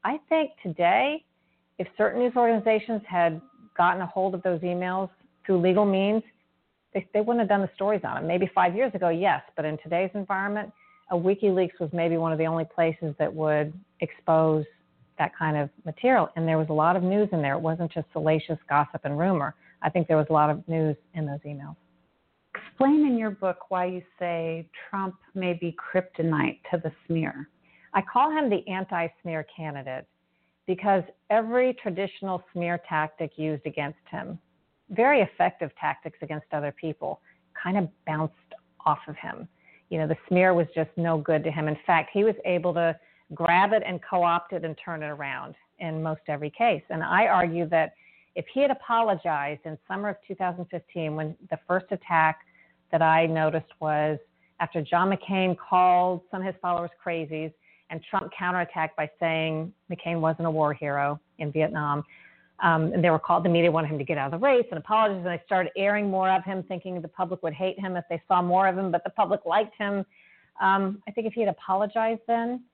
I think today, if certain news organizations had gotten a hold of those emails through legal means, they wouldn't have done the stories on them. Maybe 5 years ago, yes, but in today's environment, a WikiLeaks was maybe one of the only places that would expose that kind of material. And there was a lot of news in there. It wasn't just salacious gossip and rumor. I think there was a lot of news in those emails. Explain in your book why you say Trump may be kryptonite to the smear. I call him the anti-smear candidate because every traditional smear tactic used against him, very effective tactics against other people, kind of bounced off of him. You know, the smear was just no good to him. In fact, he was able to grab it and co-opt it and turn it around in most every case. And I argue that if he had apologized in summer of 2015, when the first attack that I noticed was after John McCain called some of his followers crazies, and Trump counterattacked by saying McCain wasn't a war hero in Vietnam. And they were called, the media wanted him to get out of the race and apologize, and they started airing more of him, thinking the public would hate him if they saw more of him, but the public liked him. I think if he had apologized then,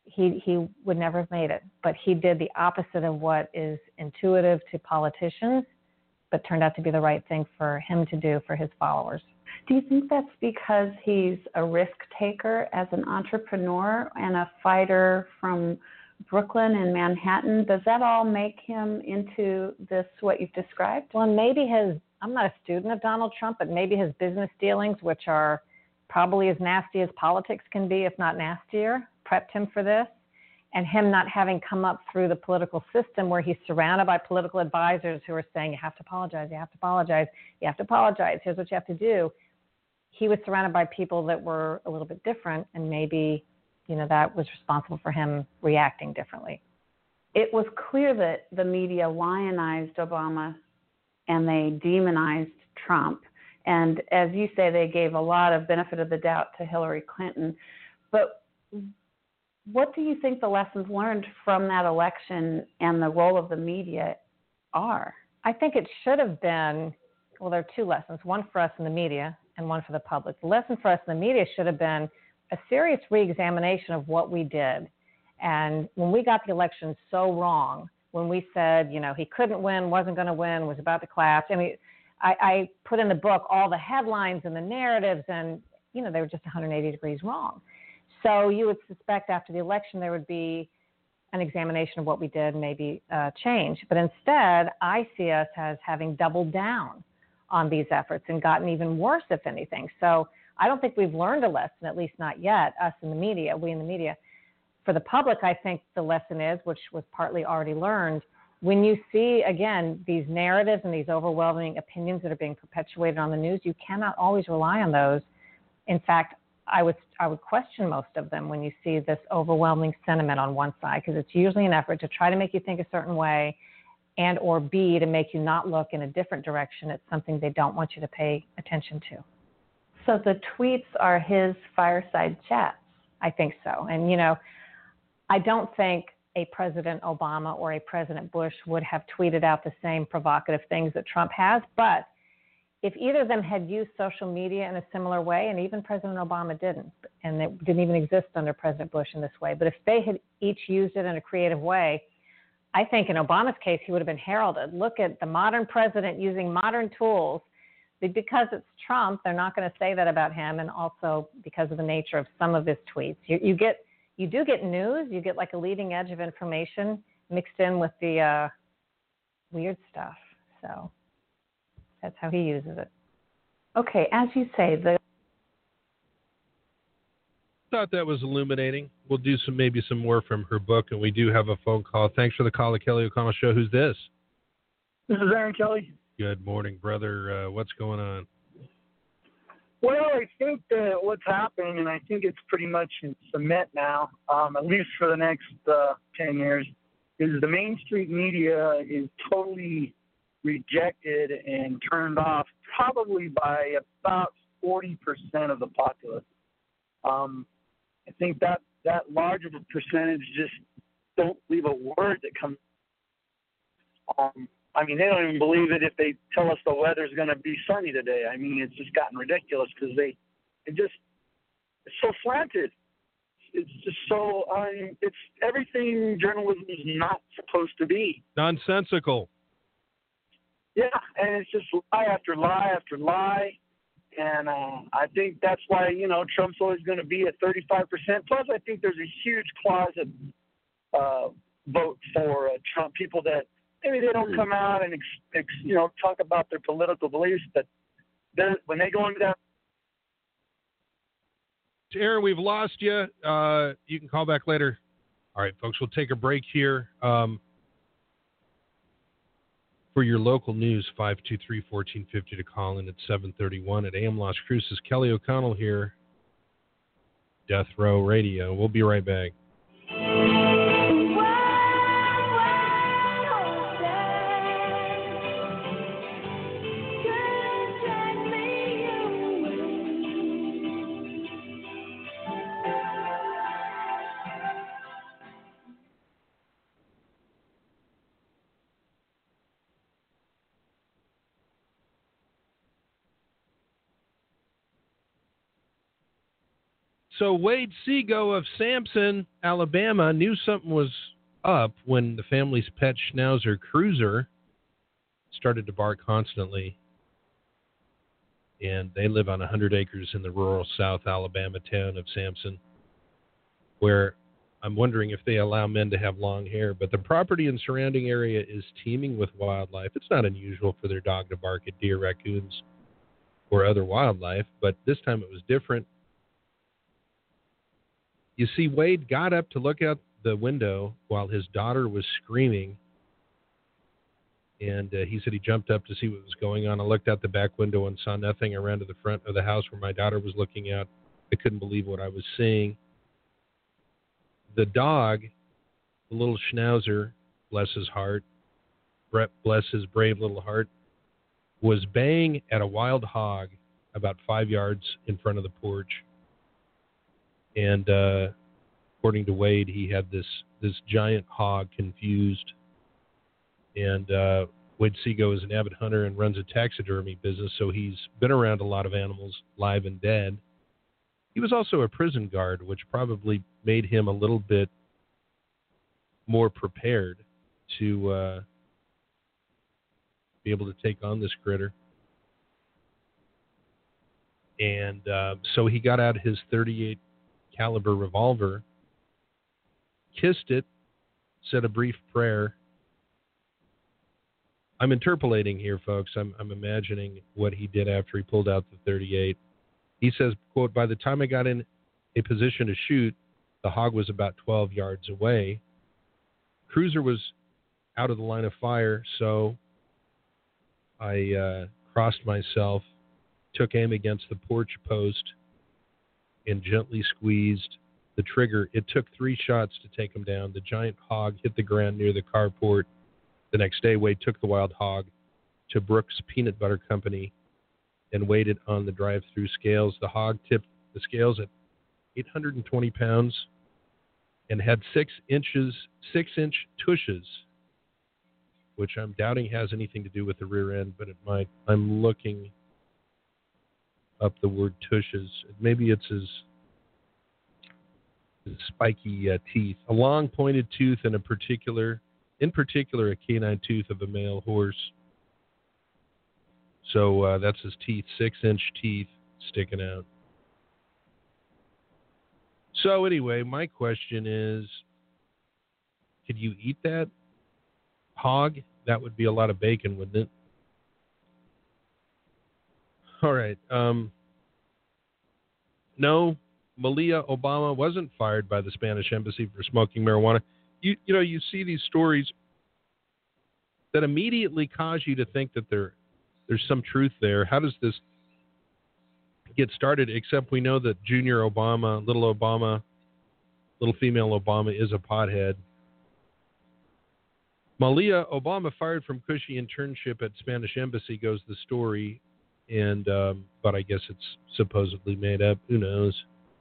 he would never have made it. But he did the opposite of what is intuitive to politicians, but turned out to be the right thing for him to do for his followers. Do you think that's because he's a risk taker as an entrepreneur and a fighter from Brooklyn and Manhattan? Does that all make him into this, what you've described? Well, maybe I'm not a student of Donald Trump, but maybe his business dealings, which are probably as nasty as politics can be, if not nastier, prepped him for this. And him not having come up through the political system where he's surrounded by political advisors who are saying, you have to apologize, you have to apologize, you have to apologize, here's what you have to do. He was surrounded by people that were a little bit different, and maybe, that was responsible for him reacting differently. It was clear that the media lionized Obama and they demonized Trump. And as you say, they gave a lot of benefit of the doubt to Hillary Clinton. But what do you think the lessons learned from that election and the role of the media are? I think it should have been, well, there are two lessons, one for us in the media and one for the public. The lesson for us in the media should have been a serious reexamination of what we did. And when we got the election so wrong, when we said, he couldn't win, wasn't going to win, was about to collapse. I mean, I put in the book all the headlines and the narratives, and, they were just 180 degrees wrong. So you would suspect after the election there would be an examination of what we did, maybe change. But instead, I see us as having doubled down on these efforts and gotten even worse, if anything. So I don't think we've learned a lesson, at least not yet, us in the media, we in the media. For the public, I think the lesson is, which was partly already learned, when you see, again, these narratives and these overwhelming opinions that are being perpetuated on the news, you cannot always rely on those. In fact, I would question most of them when you see this overwhelming sentiment on one side, because it's usually an effort to try to make you think a certain way, and or B, to make you not look in a different direction at something they don't want you to pay attention to. So the tweets are his fireside chats. I think so. And, I don't think a President Obama or a President Bush would have tweeted out the same provocative things that Trump has, but if either of them had used social media in a similar way, and even President Obama didn't, and it didn't even exist under President Bush in this way, but if they had each used it in a creative way, I think in Obama's case, he would have been heralded. Look at the modern president using modern tools. Because it's Trump, they're not going to say that about him, and also because of the nature of some of his tweets. You do get news, you get like a leading edge of information mixed in with the weird stuff. So that's how he uses it. Okay, as you say, Thought that was illuminating. We'll do maybe some more from her book, and we do have a phone call. Thanks for the call, the Kelly O'Connell Show. Who's this? This is Aaron Kelly. Good morning, brother. What's going on? Well, I think that what's happening, and I think it's pretty much in cement now, at least for the next 10 years, is the mainstream media is totally rejected and turned off probably by about 40% of the populace. I think that large of a percentage just don't believe a word that comes. They don't even believe it if they tell us the weather's going to be sunny today. It's just gotten ridiculous because it's so slanted. it's just so it's everything journalism is not supposed to be. Nonsensical. Yeah, and it's just lie after lie after lie. And I think that's why, Trump's always going to be at 35%. Plus, I think there's a huge closet vote for Trump. People that maybe they don't come out and, talk about their political beliefs, but then when they go into that. Aaron, we've lost you. You can call back later. All right, folks, we'll take a break here. For your local news, 523-1450 to call in at 7:31 at AM Las Cruces. Kelly O'Connell here, Death Row Radio. We'll be right back. So Wade Seago of Sampson, Alabama, knew something was up when the family's pet schnauzer, Cruiser, started to bark constantly. And they live on 100 acres in the rural South Alabama town of Sampson, where I'm wondering if they allow men to have long hair. But the property and surrounding area is teeming with wildlife. It's not unusual for their dog to bark at deer, raccoons, or other wildlife, but this time it was different. You see, Wade got up to look out the window while his daughter was screaming, and he said he jumped up to see what was going on. I looked out the back window and saw nothing. I ran to the front of the house where my daughter was looking out. I couldn't believe what I was seeing. The dog, the little schnauzer, bless his heart, bless his brave little heart, was baying at a wild hog about 5 yards in front of the porch. And according to Wade, he had this giant hog confused. And Wade Seago is an avid hunter and runs a taxidermy business, so he's been around a lot of animals, live and dead. He was also a prison guard, which probably made him a little bit more prepared to be able to take on this critter. And so he got out his .38 caliber revolver, kissed it, said a brief prayer. I'm interpolating here, folks. I'm imagining what he did after he pulled out the .38. He says, quote, by the time I got in a position to shoot, the hog was about 12 yards away. Cruiser was out of the line of fire, so I crossed myself, took aim against the porch post, and gently squeezed the trigger. It took 3 shots to take him down. The giant hog hit the ground near the carport. The next day, Wade took the wild hog to Brooks Peanut Butter Company and weighed it on the drive-through scales. The hog tipped the scales at 820 pounds and had 6-inch tushes, which I'm doubting has anything to do with the rear end, but it might. I'm looking up the word tushes. Maybe it's his spiky teeth. A long pointed tooth and in particular a canine tooth of a male horse. So that's his teeth, 6-inch teeth sticking out. So anyway, my question is, could you eat that hog? That would be a lot of bacon, wouldn't it? All right. No, Malia Obama wasn't fired by the Spanish embassy for smoking marijuana. You see these stories that immediately cause you to think that there's some truth there. How does this get started? Except we know that Junior Obama, little female Obama, is a pothead. Malia Obama fired from cushy internship at Spanish embassy, goes the story, and but I guess it's supposedly made up. Who knows?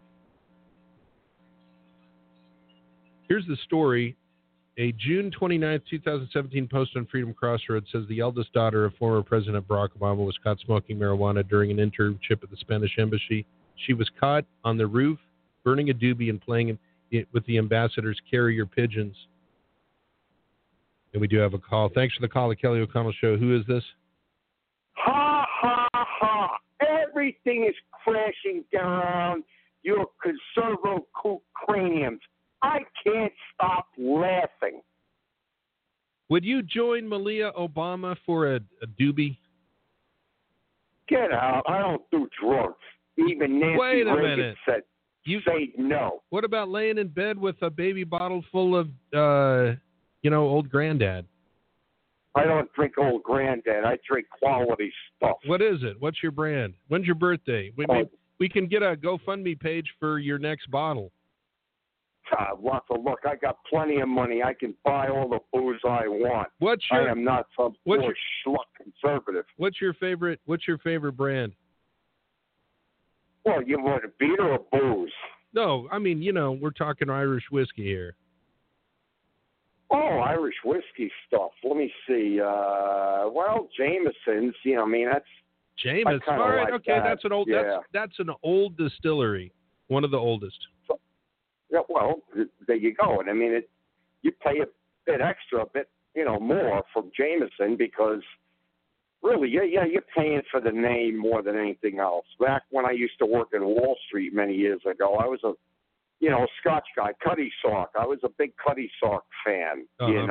Here's the story. A June 29, 2017 post on Freedom Crossroads says the eldest daughter of former President Barack Obama was caught smoking marijuana during an internship at the Spanish embassy. She was caught on the roof burning a doobie and playing it with the ambassador's carrier pigeons. And we do have a call. Thanks for the call, the Kelly O'Connell Show. Who is this? Ha, ha, ha. Everything is crashing down. Your conservative craniums. I can't stop laughing. Would you join Malia Obama for a doobie? Get out. I don't do drugs. Even Nancy Wait a Reagan minute. said, say no. What about laying in bed with a baby bottle full of, old granddad? I don't drink old granddad. I drink quality stuff. What is it? What's your brand? When's your birthday? We can get a GoFundMe page for your next bottle. Look, I got plenty of money. I can buy all the booze I want. I am not some poor schluck conservative. What's your favorite brand? Well, you want a beer or booze? No, I mean, we're talking Irish whiskey here. Oh, Irish whiskey stuff. Let me see. Jameson's. That's Jameson. All right, okay, that. That's an old. Yeah. That's an old distillery, one of the oldest. Yeah, well, there you go. And I mean, you pay a bit extra, more from Jameson because really, you're paying for the name more than anything else. Back when I used to work in Wall Street many years ago, I was a Scotch guy, Cutty Sark. I was a big Cutty Sark fan,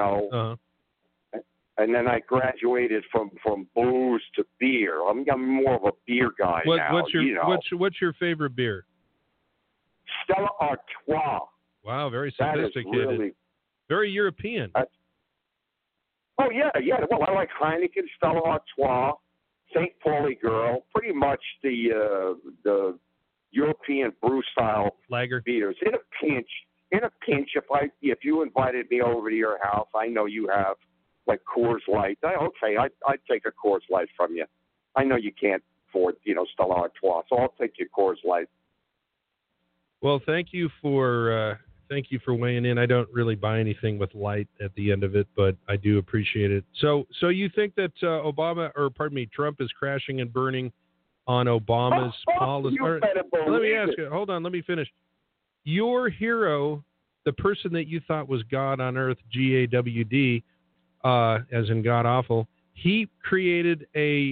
And then I graduated from booze to beer. I'm more of a beer guy now. What's your favorite beer? Stella Artois. Wow, very sophisticated. Very European. Oh, yeah. Well, I like Heineken, Stella Artois, St. Pauli Girl, pretty much the European brew style lager beers. In a pinch, if you invited me over to your house, I know you have like Coors Light. I'd take a Coors Light from you. I know you can't afford, Stella Artois, so I'll take your Coors Light. Well, thank you for weighing in. I don't really buy anything with light at the end of it, but I do appreciate it. So you think that Trump is crashing and burning on Obama's policy? Let me ask you. Hold on. Let me finish. Your hero, the person that you thought was God on earth, GAWD, as in God awful, he created a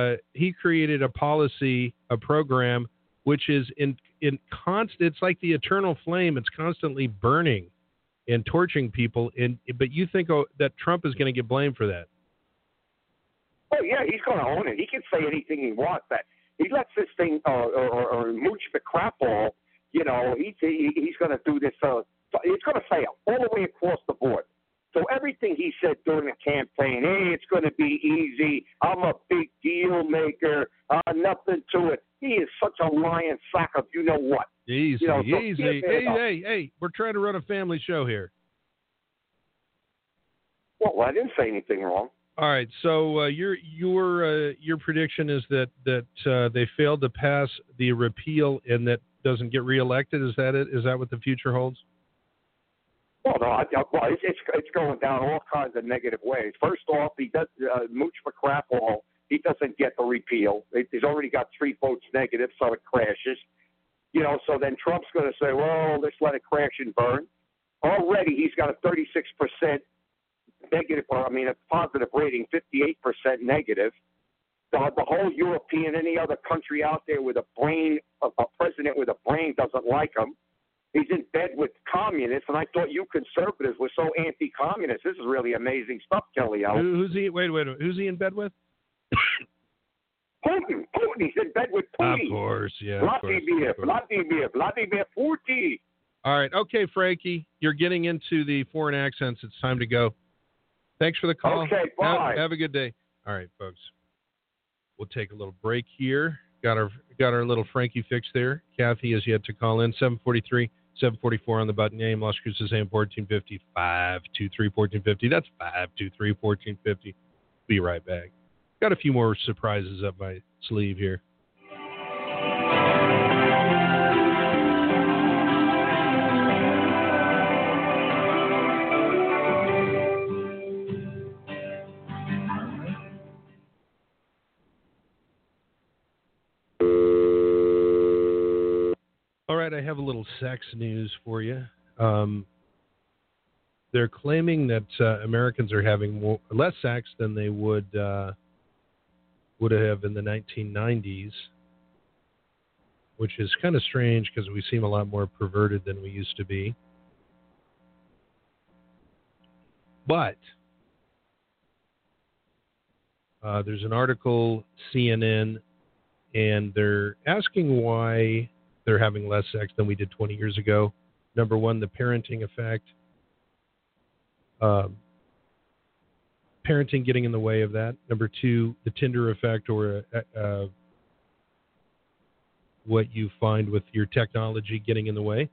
policy, a program, which is in constant. It's like the eternal flame. It's constantly burning and torching people. But you think that Trump is going to get blamed for that? Oh yeah, he's going to own it. He can say anything he wants. That he lets this thing or mooch the crap ball. He's going to do this. It's going to fail all the way across the board. So everything he said during the campaign, hey, it's going to be easy. I'm a big deal maker. Nothing to it. He is such a lying sack of you know what. Easy. Hey, we're trying to run a family show here. Well, I didn't say anything wrong. All right, so your prediction is that they failed to pass the repeal and that doesn't get reelected. Is that it? Is that what the future holds? Well, no, it's going down all kinds of negative ways. First off, he does mooch for crap all. He doesn't get the repeal. He's already got 3 votes negative, so it crashes. So then Trump's going to say, well, let's let it crash and burn. Already he's got a 36% negative, a positive rating, 58% negative. The whole European, any other country out there with a brain, a president with a brain doesn't like him. He's in bed with communists, and I thought you conservatives were so anti-communist. This is really amazing stuff, Kelly. Who's he? Wait. Who's he in bed with? Putin. He's in bed with Putin. Of course, yeah. Vladimir Putin. All right. Okay, Frankie, you're getting into the foreign accents. It's time to go. Thanks for the call. Okay, bye. Have a good day. All right, folks. We'll take a little break here. Got our little Frankie fix there. Kathy is yet to call in. 743, 744 on the button. AM Las Cruces, AM 1450, 523-1450. That's 523-1450. Be right back. Got a few more surprises up my sleeve here. right, I have a little sex news for you. They're claiming that Americans are having less sex than they would have in the 1990s, which is kind of strange because we seem a lot more perverted than we used to be. But there's an article, CNN, and they're asking why they're having less sex than we did 20 years ago. Number one, the parenting effect. Parenting getting in the way of that. Number two, the Tinder effect, or what you find with your technology getting in the way.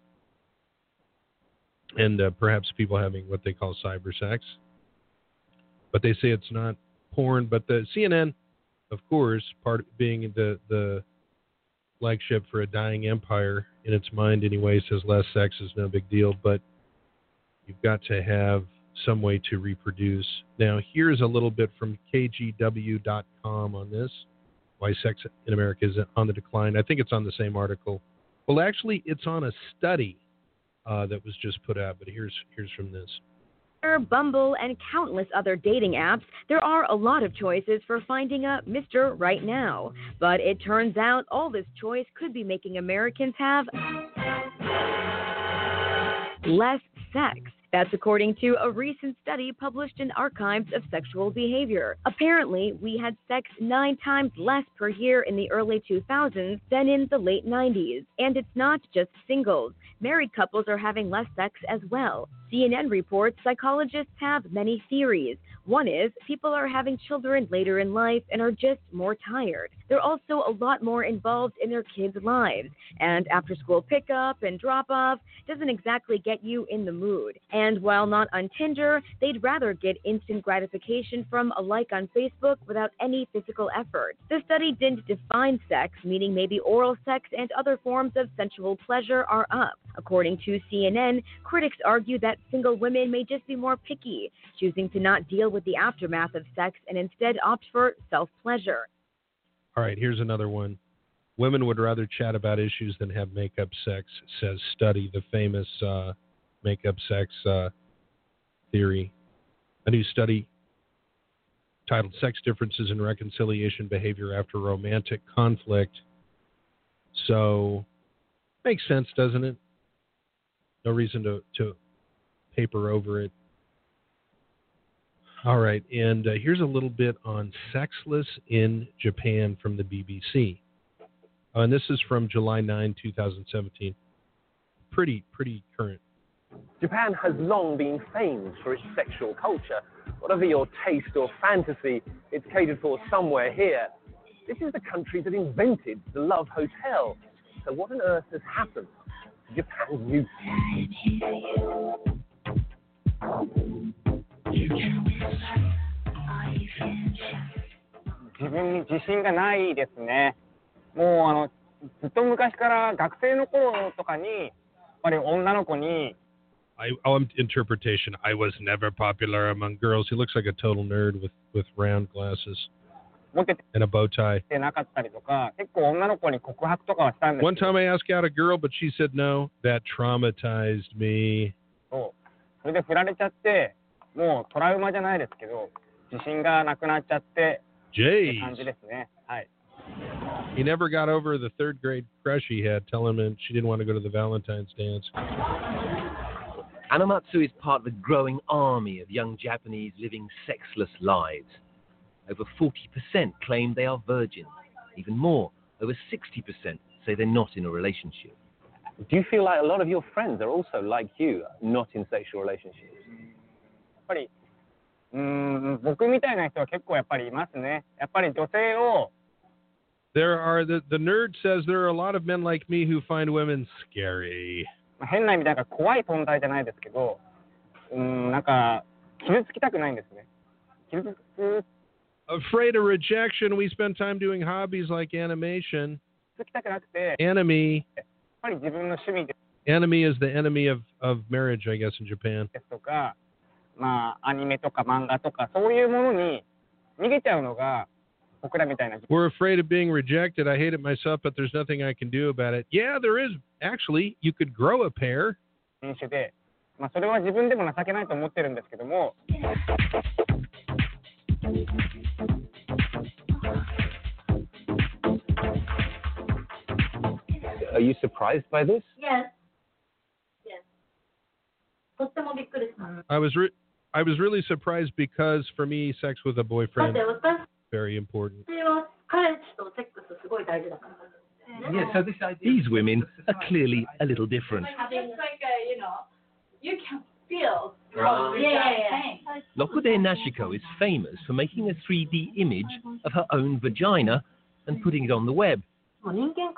And perhaps people having what they call cyber sex. But they say it's not porn. But the CNN, of course, part being the flagship for a dying empire in its mind anyway, says less sex is no big deal. But you've got to have some way to reproduce. Now, here's a little bit from KGW.com on this, why sex in America is on the decline. I think it's on the same article. Well, actually, it's on a study that was just put out, but here's from this. Bumble, and countless other dating apps, there are a lot of choices for finding a Mr. Right now. But it turns out all this choice could be making Americans have less sex. That's according to a recent study published in Archives of Sexual Behavior. Apparently, we had sex 9 times less per year in the early 2000s than in the late 90s. And it's not just singles. Married couples are having less sex as well. CNN reports psychologists have many theories. One is people are having children later in life and are just more tired. They're also a lot more involved in their kids' lives. And after-school pickup and drop-off doesn't exactly get you in the mood. And while not on Tinder, they'd rather get instant gratification from a like on Facebook without any physical effort. The study didn't define sex, meaning maybe oral sex and other forms of sensual pleasure are up. According to CNN, critics argue that single women may just be more picky, choosing to not deal with the aftermath of sex and instead opt for self-pleasure. All right, here's another one. Women would rather chat about issues than have makeup sex, says study, the famous makeup sex theory. A new study titled Sex Differences in Reconciliation Behavior After Romantic Conflict. So, makes sense, doesn't it? No reason to paper over it. All right, and here's a little bit on sexless in Japan from the BBC. And this is from July 9, 2017. Pretty current. Japan has long been famed for its sexual culture. Whatever your taste or fantasy, it's catered for somewhere here. This is the country that invented the Love Hotel. So what on earth has happened to Japan's youth? 自分に自信がないですね。もうずっと昔から学生の頃とかにやっぱり女の子に interpretation. I was never popular among girls. He looks like a total nerd with round glasses and a bow tie. てなかったりとか、結構女の子に告白とかはしたんです。 One time I asked out a girl, but she said no. That traumatized me. そう。それで振られちゃって、もうトラウマじゃないですけど、自信がなくなっちゃって。って感じですね。はい。 He never got over the third grade crush he had, telling him she didn't want to go to the Valentine's dance. Anamatsu is part of a growing army of young Japanese living sexless lives. Over 40% claim they are virgins. Even more, over 60% say they're not in a relationship. Do you feel like a lot of your friends are also like you, not in sexual relationships? やっぱり僕みたいな人は結構やっぱりいますね。やっぱり女性を There are the nerd says there are a lot of men like me who find women scary. 変な意味でなんか怖い存在じゃないですけど、なんか傷つきたくないんですね。傷つく Afraid of rejection, we spend time doing hobbies like animation. 傷つきたくなくて、 Enemy. やっぱり自分の趣味で Enemy is the enemy of marriage, I guess, in Japan. ですとか、まあアニメとか漫画とかそういうものに逃げちゃうのが We're afraid of being rejected. I hate it myself, but there's nothing I can do about it. Yeah, there is. Actually, you could grow a pair. 品種で、それは自分でも情けないと思ってるんですけども。 Are you surprised by this? Yes. Yes. とってもびっくりした。 I was really surprised because for me, sex with a boyfriend very important. Yeah, so these women are clearly a little different. It's like you can feel. Lokude Nashiko is famous for making a 3D image of her own vagina and putting it on the web. All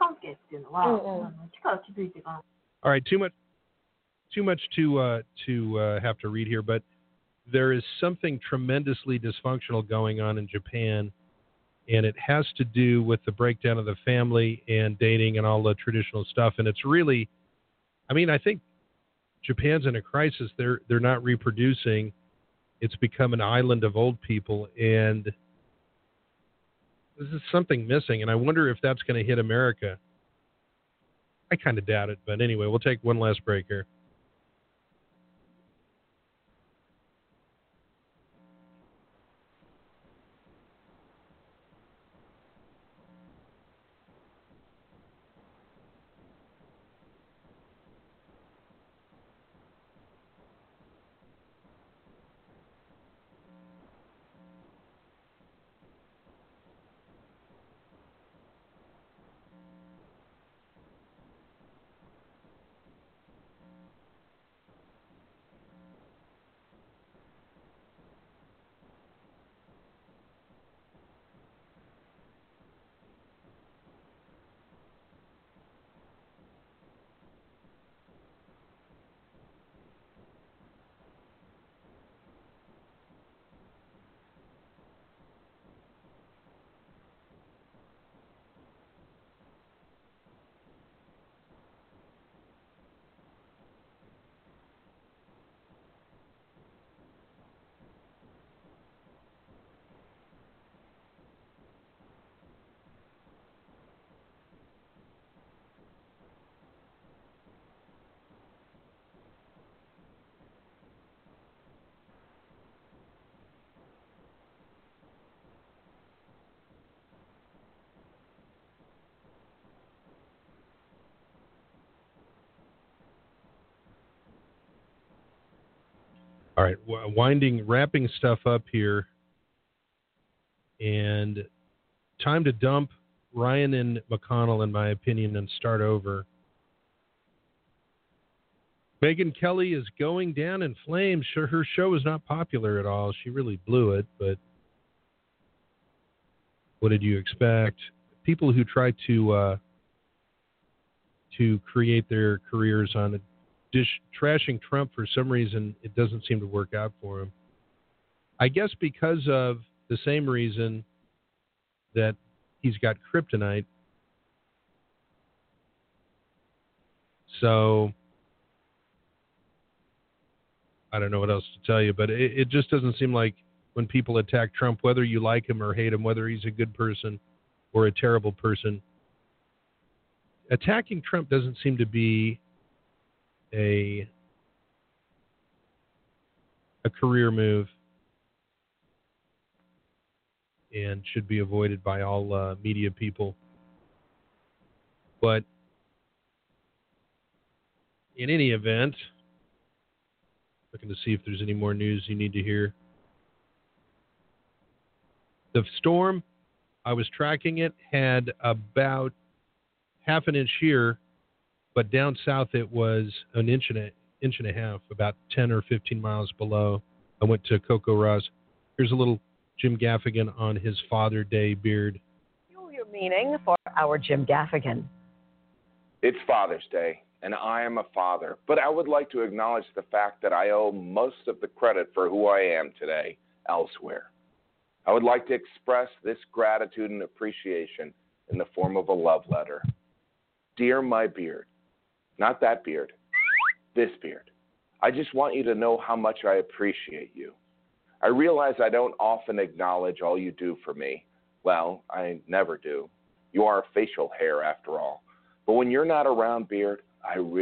right, too much to have to read here, but there is something tremendously dysfunctional going on in Japan, and it has to do with the breakdown of the family and dating and all the traditional stuff. And it's really, I mean, I think Japan's in a crisis. They're not reproducing. It's become an island of old people, and this is something missing. And I wonder if that's going to hit America. I kind of doubt it, but anyway, we'll take one last break here. All right, wrapping stuff up here, and time to dump Ryan and McConnell, in my opinion, and start over. Megyn Kelly is going down in flames. Her show is not popular at all. She really blew it, but what did you expect? People who try to create their careers on trashing Trump, for some reason, it doesn't seem to work out for him. I guess because of the same reason that he's got kryptonite. So I don't know what else to tell you, but it just doesn't seem like when people attack Trump, whether you like him or hate him, whether he's a good person or a terrible person, attacking Trump doesn't seem to be a career move and should be avoided by all media people. But in any event, looking to see if there's any more news you need to hear. The storm, I was tracking it, had about half an inch here, but down south it was an inch and a half, about 10 or 15 miles below. I went to Coco Ross. Here's a little Jim Gaffigan on his Father Day beard. Your meaning for our Jim Gaffigan. It's Father's Day, and I am a father, but I would like to acknowledge the fact that I owe most of the credit for who I am today elsewhere. I would like to express this gratitude and appreciation in the form of a love letter. Dear my beard, not that beard, this beard. I just want you to know how much I appreciate you. I realize I don't often acknowledge all you do for me, Well, I never do. You are facial hair after all. But when you're not around, Beard, I really